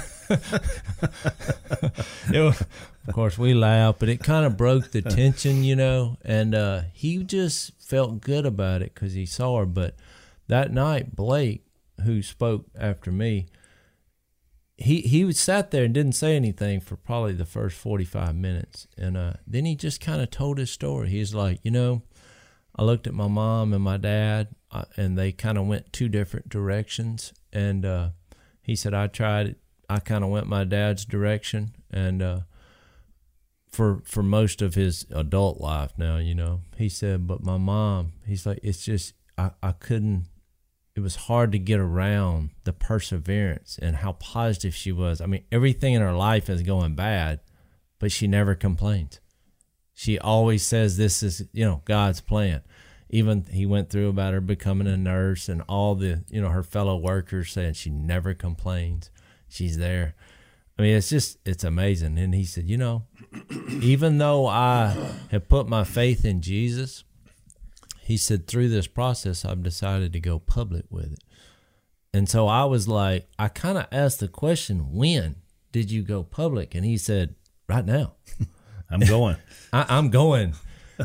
[SPEAKER 3] It was, of course, we laughed, but it kind of broke the tension, you know, and uh, he just felt good about it because he saw her. But that night, Blake, who spoke after me, he he sat there and didn't say anything for probably the first forty-five minutes. And uh, then he just kind of told his story. He's like, you know, I looked at my mom and my dad, uh, and they kind of went two different directions. And uh, he said, I tried it. I kind of went my dad's direction. And uh, for for most of his adult life now, you know, he said, but my mom, he's like, it's just, I, I couldn't, it was hard to get around the perseverance and how positive she was. I mean, everything in her life is going bad, but she never complains. She always says this is, you know, God's plan. Even he went through about her becoming a nurse and all the, you know, her fellow workers saying she never complains. she's there. I mean, it's just, it's amazing. And he said, you know, even though I have put my faith in Jesus, he said, through this process, I've decided to go public with it. And so I was like, I kind of asked the question, when did you go public? And he said, right now.
[SPEAKER 1] I'm going.
[SPEAKER 3] I, I'm going.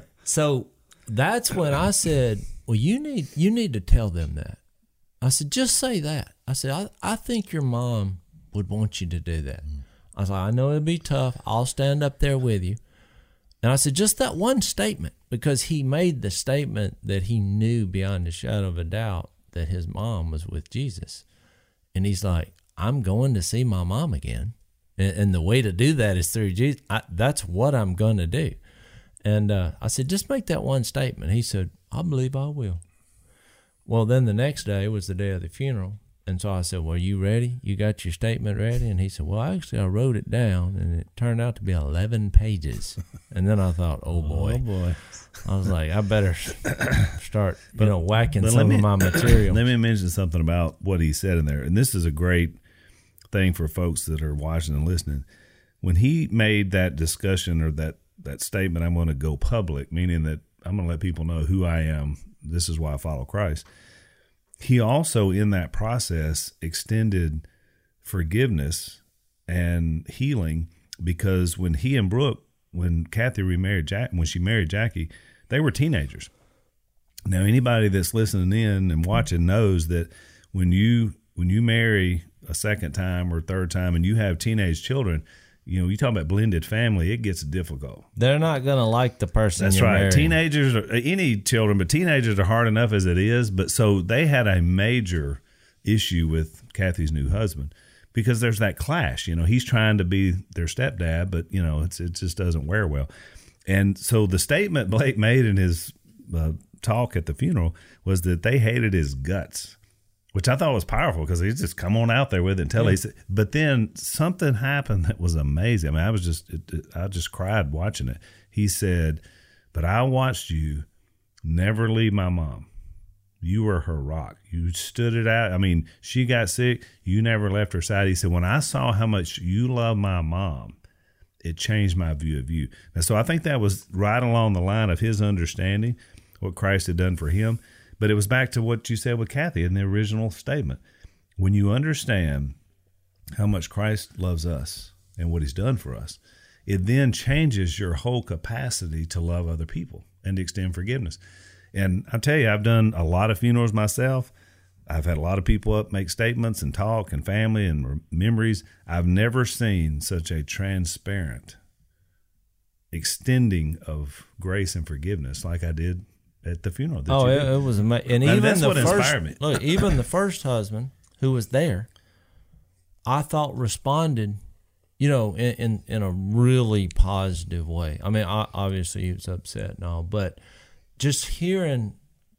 [SPEAKER 3] So that's when I said, well, you need you need to tell them that. I said, just say that. I said, I, I think your mom would want you to do that. Mm. I was like, I know it'll be tough. I'll stand up there with you. And I said, just that one statement, because he made the statement that he knew beyond a shadow of a doubt that his mom was with Jesus. And he's like, I'm going to see my mom again. And, and the way to do that is through Jesus. I, that's what I'm going to do. And uh, I said, just make that one statement. He said, I believe I will. Well, then the next day was the day of the funeral. And so I said, well, are you ready? You got your statement ready? And he said, well, actually, I wrote it down, and it turned out to be eleven pages. And then I thought, oh, boy.
[SPEAKER 1] Oh, boy.
[SPEAKER 3] I was like, I better start, you
[SPEAKER 1] but,
[SPEAKER 3] know, whacking
[SPEAKER 1] but
[SPEAKER 3] some
[SPEAKER 1] me,
[SPEAKER 3] of my material.
[SPEAKER 1] Let me mention something about what he said in there. And this is a great thing for folks that are watching and listening. When he made that discussion or that, that statement, I'm going to go public, meaning that I'm going to let people know who I am. This is why I follow Christ. He also, in that process, extended forgiveness and healing, because when he and Brooke, when Kathy remarried Jack, when she married Jackie, they were teenagers. Now, anybody that's listening in and watching knows that when you when you marry a second time or third time and you have teenage children, you know, you talk about blended family, it gets difficult.
[SPEAKER 3] They're not going to like the person
[SPEAKER 1] That's
[SPEAKER 3] you're
[SPEAKER 1] right.
[SPEAKER 3] marrying.
[SPEAKER 1] Teenagers, are, any children, but teenagers are hard enough as it is. But so they had a major issue with Kathy's new husband because there's that clash. You know, he's trying to be their stepdad, but, you know, it's it just doesn't wear well. And so the statement Blake made in his uh, talk at the funeral was that they hated his guts, which I thought was powerful because he just come on out there with it and tell yeah. he. But then something happened that was amazing. I mean, I was just, it, it, I just cried watching it. He said, but I watched you never leave my mom. You were her rock. You stood it out. I mean, she got sick. You never left her side. He said, when I saw how much you love my mom, it changed my view of you. And so I think that was right along the line of his understanding what Christ had done for him. But it was back to what you said with Kathy in the original statement. When you understand how much Christ loves us and what he's done for us, it then changes your whole capacity to love other people and to extend forgiveness. And I tell you, I've done a lot of funerals myself. I've had a lot of people up make statements and talk and family and memories. I've never seen such a transparent extending of grace and forgiveness like I did at the funeral.
[SPEAKER 3] Oh, it, it was amazing. And
[SPEAKER 1] now,
[SPEAKER 3] even
[SPEAKER 1] that's
[SPEAKER 3] the
[SPEAKER 1] what
[SPEAKER 3] first,
[SPEAKER 1] inspired me.
[SPEAKER 3] Look, even the first husband who was there, I thought responded, you know, in, in, in a really positive way. I mean, I, obviously he was upset and all, but just hearing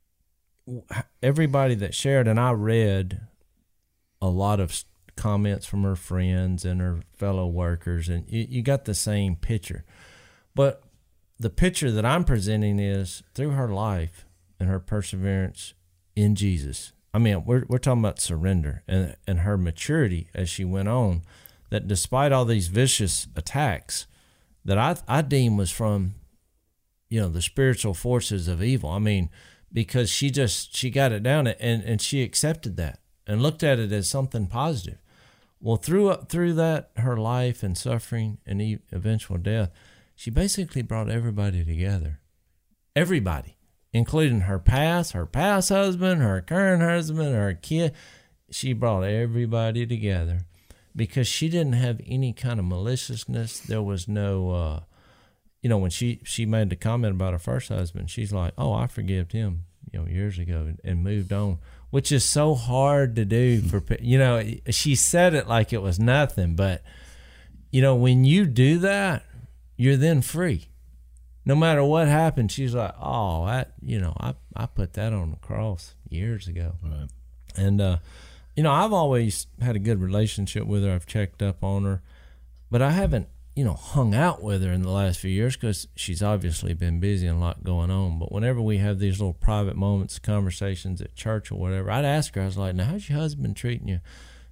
[SPEAKER 3] everybody that shared, and I read a lot of comments from her friends and her fellow workers, and you, you got the same picture. But the picture that I'm presenting is through her life and her perseverance in Jesus. I mean, we're we're talking about surrender and and her maturity as she went on, that despite all these vicious attacks that I I deem was from, you know, the spiritual forces of evil. I mean, because she just, she got it down and, and she accepted that and looked at it as something positive. Well, through through that, her life and suffering and eventual death, she basically brought everybody together. Everybody, including her past, her past husband, her current husband, her kid. She brought everybody together because she didn't have any kind of maliciousness. There was no, uh, you know, when she, she made the comment about her first husband, she's like, oh, I forgave him, you know, years ago and, and moved on, which is so hard to do for, you know, she said it like it was nothing, but, you know, when you do that, you're then free. No matter what happened, she's like, oh, that, you know, I, I put that on the cross years ago.
[SPEAKER 1] Right.
[SPEAKER 3] And, uh, you know, I've always had a good relationship with her. I've checked up on her, but I haven't, you know, hung out with her in the last few years because she's obviously been busy and a lot going on. But whenever we have these little private moments, conversations at church or whatever, I'd ask her, I was like, now, how's your husband treating you?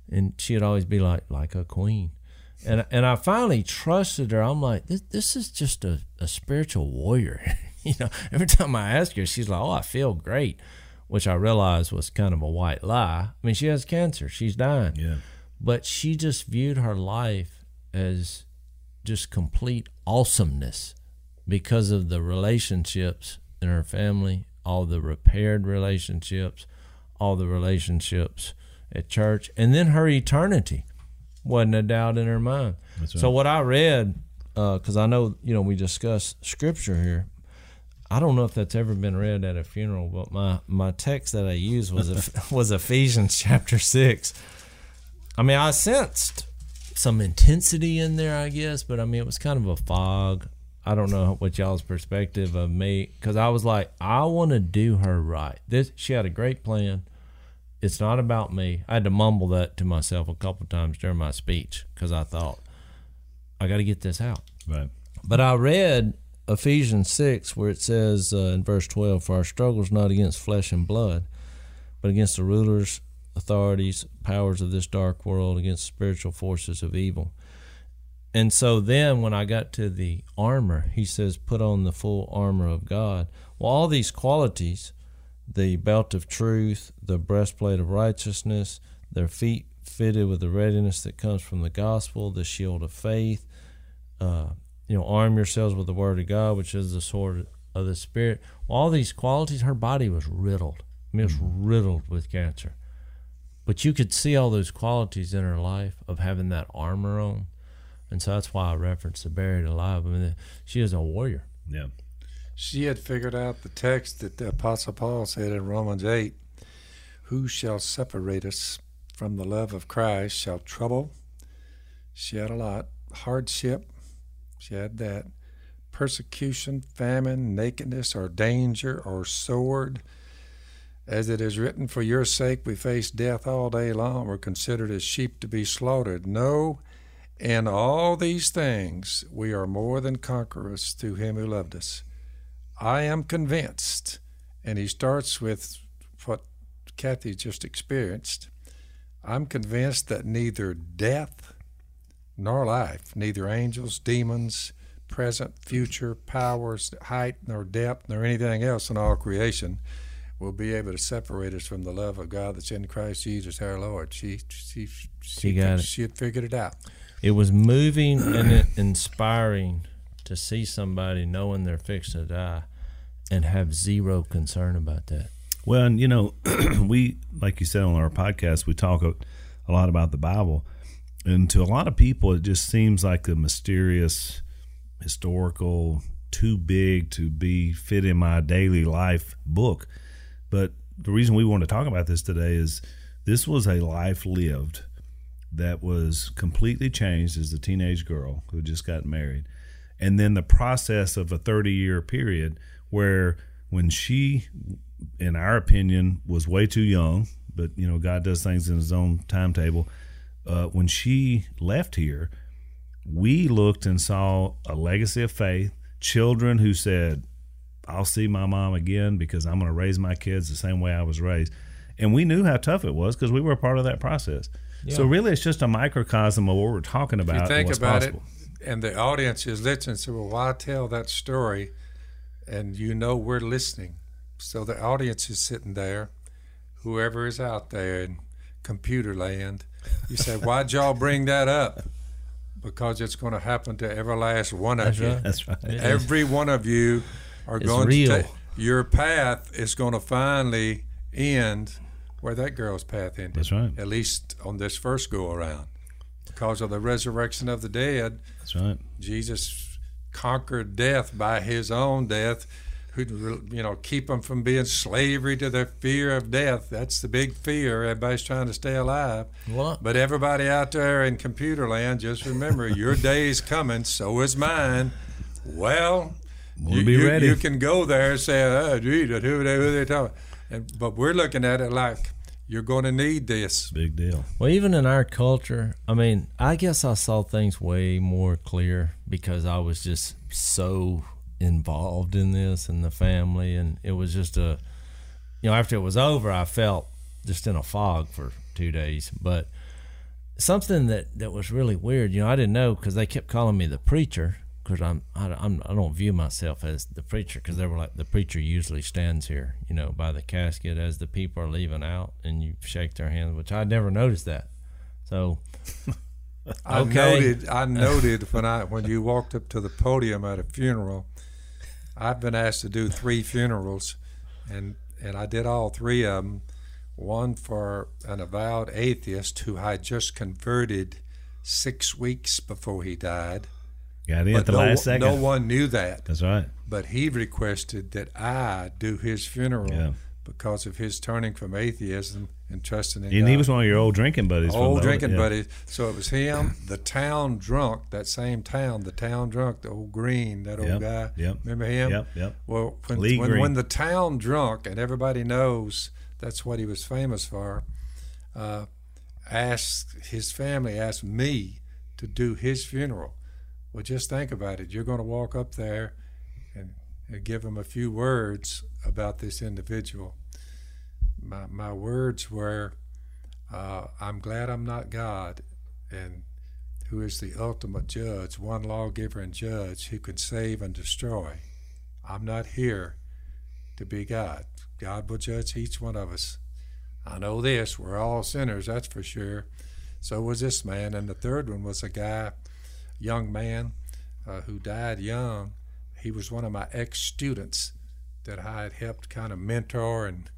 [SPEAKER 3] and she'd always be like like a queen. And and I finally trusted her. I'm like, this this is just a, a spiritual warrior. You know, every time I ask her, she's like, oh, I feel great, which I realized was kind of a white lie. I mean, she has cancer. She's dying.
[SPEAKER 1] Yeah.
[SPEAKER 3] But she just viewed her life as just complete awesomeness because of the relationships in her family, all the repaired relationships, all the relationships at church, and then her eternity wasn't a doubt in her mind.
[SPEAKER 1] That's right.
[SPEAKER 3] So what I read, because uh, I know, you know, we discussed scripture here. I don't know if that's ever been read at a funeral, but my, my text that I used was was Ephesians chapter six. I mean, I sensed some intensity in there, I guess, but I mean, it was kind of a fog. I don't know what y'all's perspective of me, because I was like, I want to do her right. This she had a great plan. It's not about me. I had to mumble that to myself a couple of times during my speech because I thought, I got to get this out.
[SPEAKER 1] Right.
[SPEAKER 3] But I read Ephesians six, where it says uh, in verse twelve, for our struggle is not against flesh and blood, but against the rulers, authorities, powers of this dark world, against spiritual forces of evil. And so then when I got to the armor, he says, put on the full armor of God. Well, all these qualities, the belt of truth, the breastplate of righteousness, their feet fitted with the readiness that comes from the gospel, the shield of faith, uh, you know, arm yourselves with the word of God, which is the sword of the Spirit. All these qualities, her body was riddled. I mean, it was riddled with cancer. But you could see all those qualities in her life of having that armor on. And so that's why I referenced the buried alive. I mean, she is a warrior.
[SPEAKER 1] Yeah.
[SPEAKER 2] She had figured out the text that the Apostle Paul said in Romans eight, who shall separate us from the love of Christ? Shall trouble? She had a lot. Hardship? She had that. Persecution, famine, nakedness, or danger, or sword. As it is written, for your sake we face death all day long. We're considered as sheep to be slaughtered. No, in all these things we are more than conquerors through him who loved us. I am convinced, and he starts with what Kathy just experienced. I'm convinced that neither death nor life, neither angels, demons, present, future, powers, height, nor depth, nor anything else in all creation will be able to separate us from the love of God that's in Christ Jesus our Lord. She she she,
[SPEAKER 3] She got it.
[SPEAKER 2] She had figured it out.
[SPEAKER 3] It was moving and inspiring to see somebody knowing they're fixed to die and have zero concern about that.
[SPEAKER 1] Well, and you know, we, like you said on our podcast, we talk a, a lot about the Bible. And to a lot of people, it just seems like a mysterious, historical, too big to be fit in my daily life book. But the reason we want to talk about this today is this was a life lived that was completely changed as a teenage girl who just got married. And then the process of a thirty-year period where when she, in our opinion, was way too young, but, you know, God does things in his own timetable. Uh, when she left here, we looked and saw a legacy of faith, children who said, I'll see my mom again because I'm going to raise my kids the same way I was raised. And we knew how tough it was because we were a part of that process. Yeah. So really it's just a microcosm of what we're talking about.
[SPEAKER 2] If you think
[SPEAKER 1] and what's
[SPEAKER 2] about
[SPEAKER 1] possible.
[SPEAKER 2] it, and the audience is listening, so well, why tell that story? And you know we're listening. So the audience is sitting there, whoever is out there in computer land. You say, why'd y'all bring that up? Because it's going to happen to every last one of
[SPEAKER 3] That's
[SPEAKER 2] you.
[SPEAKER 3] right.
[SPEAKER 1] That's right.
[SPEAKER 2] Every one of you are
[SPEAKER 3] It's
[SPEAKER 2] going
[SPEAKER 3] real.
[SPEAKER 2] to take, your path is going to finally end where that girl's path ended.
[SPEAKER 1] That's right.
[SPEAKER 2] At least on this first go around. Because of the resurrection of the dead,
[SPEAKER 1] That's right.
[SPEAKER 2] Jesus conquered death by his own death, who, you know, keep them from being slavery to the fear of death. That's the big fear. Everybody's trying to stay alive.
[SPEAKER 3] What?
[SPEAKER 2] But everybody out there in computer land, just remember, your day's coming, so is mine. Well,
[SPEAKER 1] We'll
[SPEAKER 2] you,
[SPEAKER 1] be
[SPEAKER 2] you,
[SPEAKER 1] ready.
[SPEAKER 2] you can go there and say, oh, gee, who they, who they talking? And, but we're looking at it like, you're going to need this.
[SPEAKER 1] Big deal.
[SPEAKER 3] Well, even in our culture, I mean, I guess I saw things way more clear because I was just so involved in this and the family, and it was just a, you know, after it was over, I felt just in a fog for two days. But something that, that was really weird. You know, I didn't know because they kept calling me the preacher because I'm, I, I'm I don't view myself as the preacher because they were like the preacher usually stands here, you know, by the casket as the people are leaving out and you shake their hands, which I never noticed that. So.
[SPEAKER 2] I
[SPEAKER 3] Okay.
[SPEAKER 2] noted. I noted when I when you walked up to the podium at a funeral. I've been asked to do three funerals, and and I did all three of them. One for an avowed atheist who had just converted six weeks before he died.
[SPEAKER 1] Got in
[SPEAKER 2] But
[SPEAKER 1] at the
[SPEAKER 2] no,
[SPEAKER 1] last second.
[SPEAKER 2] no one knew that.
[SPEAKER 1] That's right.
[SPEAKER 2] But he requested that I do his funeral
[SPEAKER 1] Yeah.
[SPEAKER 2] because of his turning from atheism and trusting in
[SPEAKER 1] And
[SPEAKER 2] God.
[SPEAKER 1] he was one of your old drinking buddies. from
[SPEAKER 2] Old
[SPEAKER 1] the-
[SPEAKER 2] drinking
[SPEAKER 1] yeah.
[SPEAKER 2] buddies. So it was him, the town drunk, that same town, the town drunk, the old Green, that old
[SPEAKER 1] Yep,
[SPEAKER 2] guy.
[SPEAKER 1] yep,
[SPEAKER 2] Remember him?
[SPEAKER 1] Yep, yep.
[SPEAKER 2] Well, when,
[SPEAKER 1] Lee
[SPEAKER 2] when,
[SPEAKER 1] Green.
[SPEAKER 2] when the town drunk, and everybody knows that's what he was famous for, uh, asked his family, asked me to do his funeral. Well, just think about it. You're going to walk up there and, and give him a few words about this individual. My, my words were, uh, I'm glad I'm not God, and who is the ultimate judge, one lawgiver and judge who can save and destroy. I'm not here to be God. God will judge each one of us. I know this, we're all sinners, that's for sure. So was this man. And the third one was a guy, young man, uh, who died young. He was one of my ex-students that I had helped kind of mentor and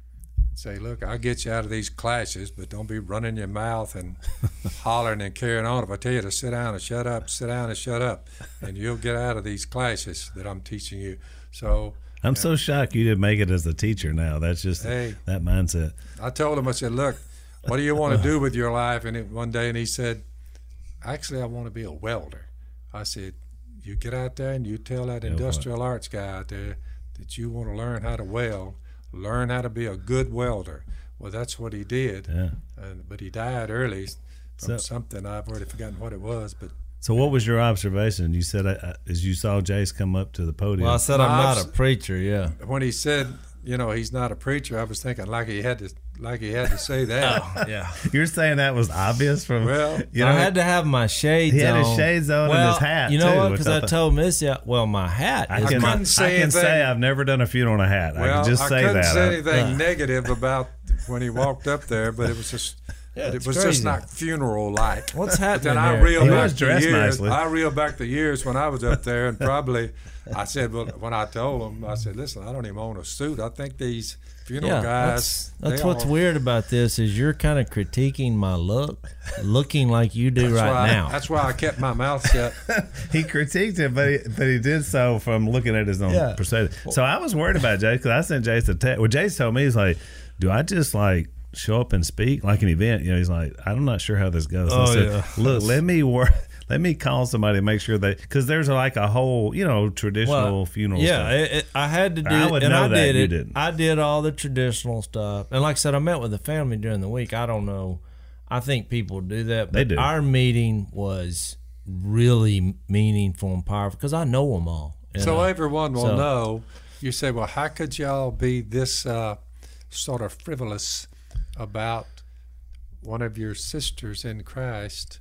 [SPEAKER 2] say, look, I'll get you out of these classes, but don't be running your mouth and hollering and carrying on. If I tell you to sit down and shut up, sit down and shut up, and you'll get out of these classes that I'm teaching you. So
[SPEAKER 1] I'm so shocked you didn't make it as a teacher now. That's just
[SPEAKER 2] Hey.
[SPEAKER 1] that mindset.
[SPEAKER 2] I told him, I said, look, what do you want to do with your life? And it, one day, and he said, actually, I want to be a welder. I said, you get out there and you tell that
[SPEAKER 1] for it.
[SPEAKER 2] industrial arts guy out there that you want to learn how to weld, learn how to be a good welder. Well, that's what he did.
[SPEAKER 1] Yeah.
[SPEAKER 2] And, but he died early
[SPEAKER 1] So-
[SPEAKER 2] from something. I've already forgotten what it was. But
[SPEAKER 1] So what was your observation? You said uh, as you saw Jace come up to the podium.
[SPEAKER 3] Well, I said I'm
[SPEAKER 2] My
[SPEAKER 3] not
[SPEAKER 2] obs-
[SPEAKER 3] a preacher, yeah.
[SPEAKER 2] when he said, you know, he's not a preacher, I was thinking like he had to, like he had to say that.
[SPEAKER 3] Yeah.
[SPEAKER 1] You're saying that was obvious from
[SPEAKER 2] Well,
[SPEAKER 1] you know
[SPEAKER 3] I had to have my shades on.
[SPEAKER 1] He had his shades on and
[SPEAKER 3] well,
[SPEAKER 1] his hat,
[SPEAKER 3] You know
[SPEAKER 1] too,
[SPEAKER 3] what?
[SPEAKER 1] which
[SPEAKER 3] Because
[SPEAKER 1] I
[SPEAKER 3] I
[SPEAKER 1] thought-
[SPEAKER 3] told Missy, I- well, my hat
[SPEAKER 1] I
[SPEAKER 3] is
[SPEAKER 1] can,
[SPEAKER 3] my.
[SPEAKER 2] couldn't say
[SPEAKER 1] I can
[SPEAKER 2] anything.
[SPEAKER 1] say I've never done a funeral in a hat. I
[SPEAKER 2] Well,
[SPEAKER 1] can just say
[SPEAKER 2] couldn't
[SPEAKER 1] that.
[SPEAKER 2] say
[SPEAKER 1] I-
[SPEAKER 2] anything
[SPEAKER 3] Yeah.
[SPEAKER 2] negative about when he walked up there, but it was just,
[SPEAKER 3] Yeah,
[SPEAKER 2] it
[SPEAKER 3] it's
[SPEAKER 2] was
[SPEAKER 3] crazy.
[SPEAKER 2] just not funeral like.
[SPEAKER 3] What's
[SPEAKER 2] But
[SPEAKER 3] happening
[SPEAKER 2] then I
[SPEAKER 3] here?
[SPEAKER 2] reel
[SPEAKER 1] He
[SPEAKER 2] back
[SPEAKER 1] was
[SPEAKER 2] the
[SPEAKER 1] dressed
[SPEAKER 2] years.
[SPEAKER 1] nicely.
[SPEAKER 2] I reel back the years when I was up there, and probably I said, well, when I told him, I said, listen, I don't even own a suit. I think these funeral
[SPEAKER 3] Yeah,
[SPEAKER 2] guys.
[SPEAKER 3] that's, that's
[SPEAKER 2] they
[SPEAKER 3] what's
[SPEAKER 2] all-
[SPEAKER 3] weird about this is you're kind of critiquing my look, looking like you do
[SPEAKER 2] That's
[SPEAKER 3] right
[SPEAKER 2] why,
[SPEAKER 3] now.
[SPEAKER 2] That's why I kept my mouth shut.
[SPEAKER 1] he critiqued it, but he, but he did so from looking at his own
[SPEAKER 3] Yeah.
[SPEAKER 1] perspective. So I was worried about Jace because I sent Jace a text. Well, Jace told me, he's like, do I just like show up and speak like an event? You know, he's like, I'm not sure how this goes. So I
[SPEAKER 3] Oh,
[SPEAKER 1] said,
[SPEAKER 3] yeah.
[SPEAKER 1] look, let me work. Let me call somebody and make sure they, because there's like a whole, you know, traditional
[SPEAKER 3] Well,
[SPEAKER 1] funeral
[SPEAKER 3] yeah,
[SPEAKER 1] stuff.
[SPEAKER 3] it, it, I had to do,
[SPEAKER 1] I would
[SPEAKER 3] and
[SPEAKER 1] know
[SPEAKER 3] I
[SPEAKER 1] that,
[SPEAKER 3] did
[SPEAKER 1] you
[SPEAKER 3] it.
[SPEAKER 1] didn't.
[SPEAKER 3] I did all the traditional stuff, and like I said, I met with the family during the week. I don't know. I think people do that. But
[SPEAKER 1] They do.
[SPEAKER 3] Our meeting was really meaningful and powerful because I know them all. And,
[SPEAKER 2] So
[SPEAKER 3] uh,
[SPEAKER 2] everyone will
[SPEAKER 3] so-
[SPEAKER 2] know. You say, well, how could y'all be this uh, sort of frivolous about one of your sisters in Christ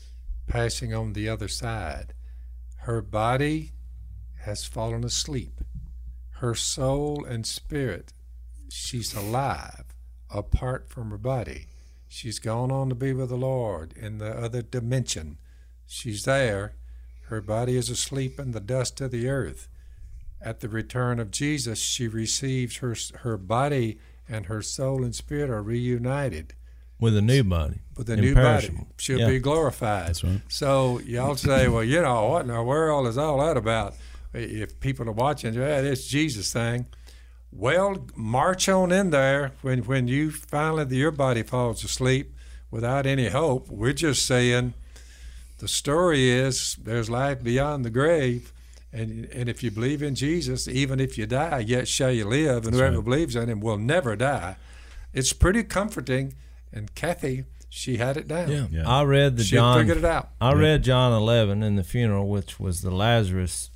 [SPEAKER 2] passing on the other side? Her body has fallen asleep. Her soul and spirit, she's alive apart from her body. She's gone on to be with the Lord in the other dimension. She's there. Her body is asleep in the dust of the earth. At the return of Jesus, she receives her her body, and her soul and spirit are reunited
[SPEAKER 3] with a new body,
[SPEAKER 2] with a new body.
[SPEAKER 3] imperishable.
[SPEAKER 2] She'll
[SPEAKER 3] Yeah.
[SPEAKER 2] be glorified.
[SPEAKER 1] That's right.
[SPEAKER 2] So y'all say, well, you know, what in the world is all that about? If people are watching, yeah, this Jesus thing. Well, march on in there when when you finally your body falls asleep without any hope. We're just saying the story is there's life beyond the grave, and and if you believe in Jesus, even if you die, yet shall you live, and whoever
[SPEAKER 1] right.
[SPEAKER 2] believes in him will never die. It's pretty comforting, and Kathy, she had it down.
[SPEAKER 3] Yeah.
[SPEAKER 1] Yeah.
[SPEAKER 3] I read the
[SPEAKER 2] She
[SPEAKER 3] John.
[SPEAKER 2] figured it out.
[SPEAKER 3] I read John eleven in the funeral, which was the Lazarus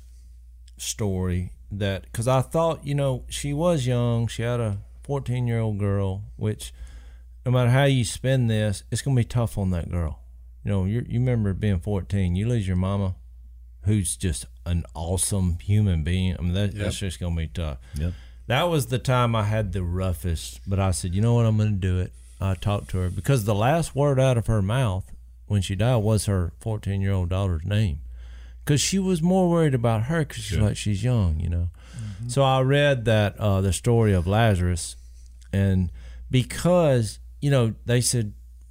[SPEAKER 3] story. That because I thought, you know, she was young. She had a fourteen-year-old girl, which no matter how you spend this, it's going to be tough on that girl. You know, you you remember being fourteen, you lose your mama, who's just an awesome human being. I mean, that, yep. that's just going to be tough.
[SPEAKER 1] Yep.
[SPEAKER 3] That was the time I had the roughest, but I said, you know what, I'm going to do it. I talked to her because the last word out of her mouth when she died was her fourteen-year-old daughter's name, because she was more worried about her because she's sure. like, she's young, you know. Mm-hmm. So I read that uh, the story of Lazarus, and because, you know, they said,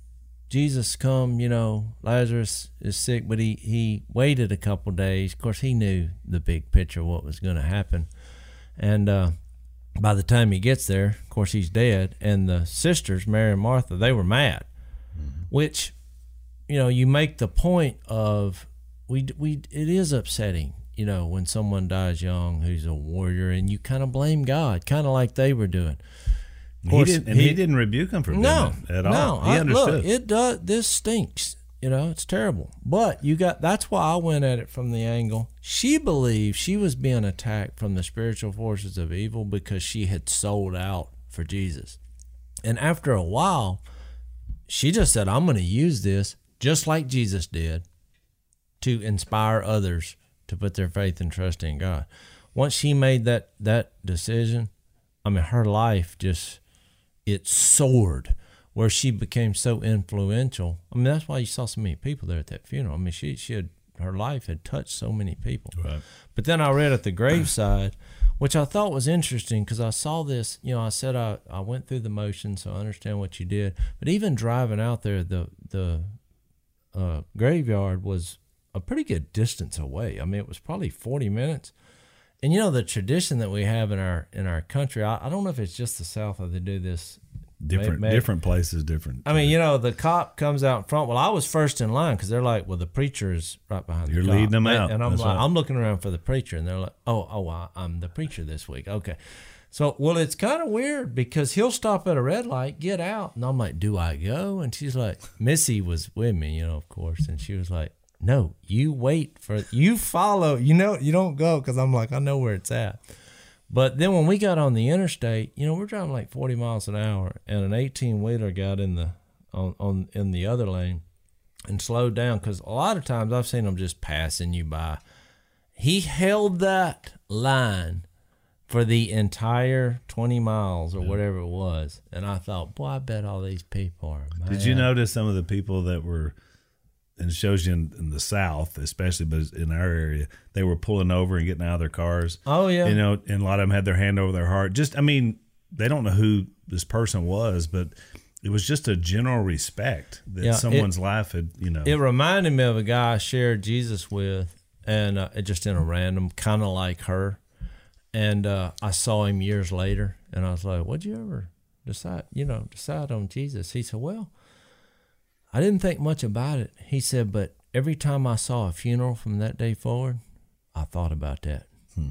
[SPEAKER 3] Jesus come, you know, Lazarus is sick, but he, he waited a couple days. Of course, he knew the big picture of what was going to happen. And uh, by the time he gets there, of course, he's dead. And the sisters, Mary and Martha, they were mad, mm-hmm. which, you know, you make the point of, we we it is upsetting, you know, when someone dies young who's a warrior, and you kind of blame God, kind of like they were doing.
[SPEAKER 1] Course, he didn't, and he, he didn't rebuke him for doing
[SPEAKER 3] no,
[SPEAKER 1] it at
[SPEAKER 3] no,
[SPEAKER 1] all. He
[SPEAKER 3] I,
[SPEAKER 1] understood.
[SPEAKER 3] Look, it does. This stinks. You know, it's terrible. But you got. That's why I went at it from the angle. She believed she was being attacked from the spiritual forces of evil because she had sold out for Jesus. And after a while, she just said, "I'm going to use this just like Jesus did to inspire others to put their faith and trust in God." Once she made that that decision, I mean, her life just. It soared, where she became so influential. I mean, that's why you saw so many people there at that funeral. I mean, she she had her life had touched so many people.
[SPEAKER 1] Right.
[SPEAKER 3] But then I read at the graveside, which I thought was interesting because I saw this. You know, I said I, I went through the motions, so I understand what you did. But even driving out there, the the uh, graveyard was a pretty good distance away. I mean, it was probably forty minutes. And you know the tradition that we have in our in our country. I, I don't know if it's just the South or they do this
[SPEAKER 1] different maybe. different places, different.
[SPEAKER 3] I mean, you know, the cop comes out in front. Well, I was first in line because they're like, well, the preacher is right behind.
[SPEAKER 1] You're
[SPEAKER 3] the cop.
[SPEAKER 1] leading them out,
[SPEAKER 3] and I'm
[SPEAKER 1] That's
[SPEAKER 3] like,
[SPEAKER 1] right.
[SPEAKER 3] I'm looking around for the preacher, and they're like, oh, oh, I, I'm the preacher this week. Okay, so well, it's kind of weird because he'll stop at a red light, get out, and I'm like, do I go? And she's like, Missy was with me, you know, of course, and she was like, no, you wait for, you follow, you know, you don't go, because I'm like, I know where it's at. But then when we got on the interstate, you know, we're driving like forty miles an hour, and an eighteen-wheeler got in the on, on in the other lane and slowed down, because a lot of times I've seen them just passing you by. He held that line for the entire twenty miles or yeah. whatever it was, and I thought, boy, I bet all these people are mad.
[SPEAKER 1] Did you notice some of the people that were, and it shows you in, in the South, especially, but in our area, they were pulling over and getting out of their cars.
[SPEAKER 3] Oh, yeah.
[SPEAKER 1] You know, and a lot of them had their hand over their heart. Just, I mean, they don't know who this person was, but it was just a general respect that
[SPEAKER 3] yeah,
[SPEAKER 1] someone's
[SPEAKER 3] it,
[SPEAKER 1] life had, you know.
[SPEAKER 3] It reminded me of a guy I shared Jesus with, and uh, just in a random, kind of like her. And uh, I saw him years later, and I was like, what'd you ever decide, you know, decide on Jesus? He said, well, I didn't think much about it. He said, but every time I saw a funeral from that day forward, I thought about that. Hmm.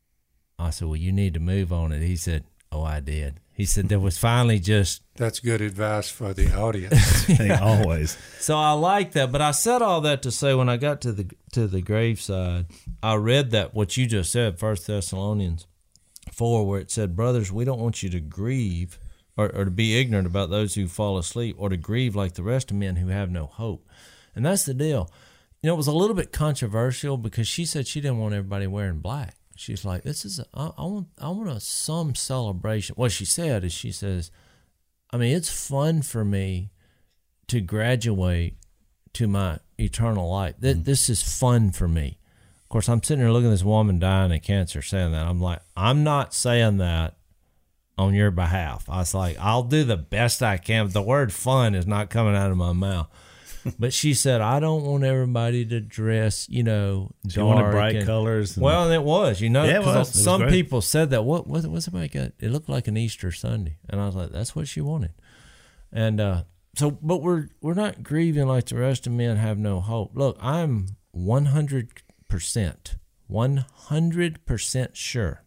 [SPEAKER 3] I said, well, you need to move on it. He said, oh, I did. He said, there was finally just...
[SPEAKER 2] That's good advice for the audience.
[SPEAKER 1] Always.
[SPEAKER 3] So I like that. But I said all that to say when I got to the to the graveside, I read that, what you just said, First Thessalonians four, where it said, brothers, we don't want you to grieve Or, or to be ignorant about those who fall asleep, or to grieve like the rest of men who have no hope. And that's the deal. You know, it was a little bit controversial because she said she didn't want everybody wearing black. She's like, this is, a, I, I want I want a, some celebration. What she said is, she says, I mean, it's fun for me to graduate to my eternal life. Th- mm. This is fun for me. Of course, I'm sitting there looking at this woman dying of cancer saying that. I'm like, I'm not saying that on your behalf. I was like, I'll do the best I can. The word fun is not coming out of my mouth. But she said, I don't want everybody to dress, you know, dark.
[SPEAKER 1] She wanted bright
[SPEAKER 3] and,
[SPEAKER 1] colors. And,
[SPEAKER 3] well, and it was, you know,
[SPEAKER 1] yeah, it was. It
[SPEAKER 3] some
[SPEAKER 1] was
[SPEAKER 3] people said that. What was what's somebody got? It looked like an Easter Sunday. And I was like, that's what she wanted. And uh, so, but we're we're not grieving like the rest of men have no hope. Look, I'm one hundred percent, one hundred percent sure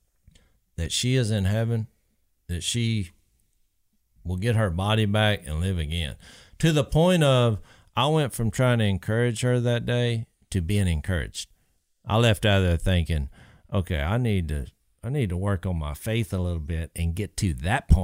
[SPEAKER 3] that she is in heaven, that she will get her body back and live again. To the point of, I went from trying to encourage her that day to being encouraged. I left out of there thinking, okay, I need to I need to work on my faith a little bit and get to that point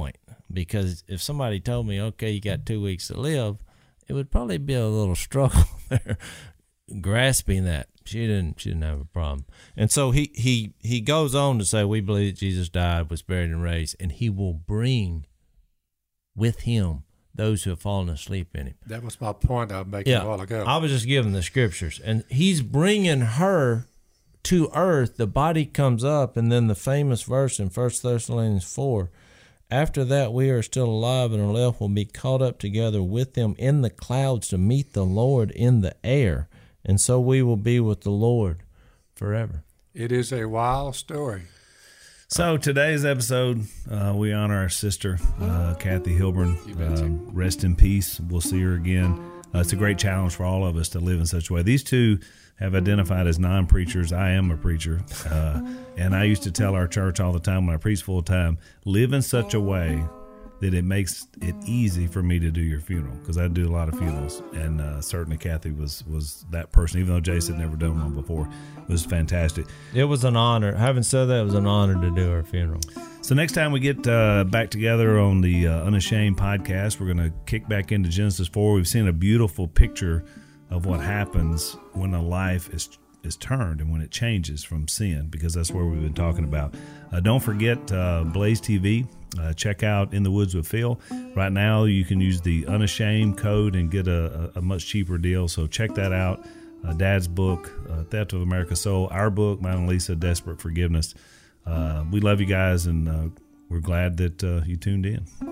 [SPEAKER 3] because if somebody told me, okay, you got two weeks to live, it would probably be a little struggle there grasping that. She didn't she didn't have a problem. And so he, he, he goes on to say, we believe that Jesus died, was buried, and raised, and he will bring with him those who have fallen asleep in him.
[SPEAKER 2] That was my point I was making
[SPEAKER 3] Yeah,
[SPEAKER 2] a while ago.
[SPEAKER 3] I was just giving the scriptures. And he's bringing her to earth. The body comes up, and then the famous verse in First Thessalonians four, after that we are still alive and are left will be caught up together with them in the clouds to meet the Lord in the air. And so we will be with the Lord forever.
[SPEAKER 2] It is a wild story.
[SPEAKER 1] So today's episode, uh, we honor our sister, uh, Kathy Hilburn. Um, rest in peace. We'll see her again. Uh, it's a great challenge for all of us to live in such a way. These two have identified as non-preachers. I am a preacher. Uh, and I used to tell our church all the time when I preach full time, live in such a way that it makes it easy for me to do your funeral, because I do a lot of funerals, and uh, certainly Kathy was was that person. Even though Jason had never done one before, it was fantastic.
[SPEAKER 3] It was an honor. Having said that, it was an honor to do her funeral.
[SPEAKER 1] So next time we get uh, back together on the uh, Unashamed podcast, we're going to kick back into Genesis four. We've seen a beautiful picture of what happens when a life is is turned and when it changes from sin, because that's where we've been talking about. Uh, don't forget uh, Blaze T V. Uh, check out In the Woods with Phil. Right now, you can use the Unashamed code and get a, a, a much cheaper deal. So check that out. Uh, Dad's book, uh, Theft of America's Soul. Our book, mine and Lisa, Desperate Forgiveness. Uh, we love you guys, and uh, we're glad that uh, you tuned in.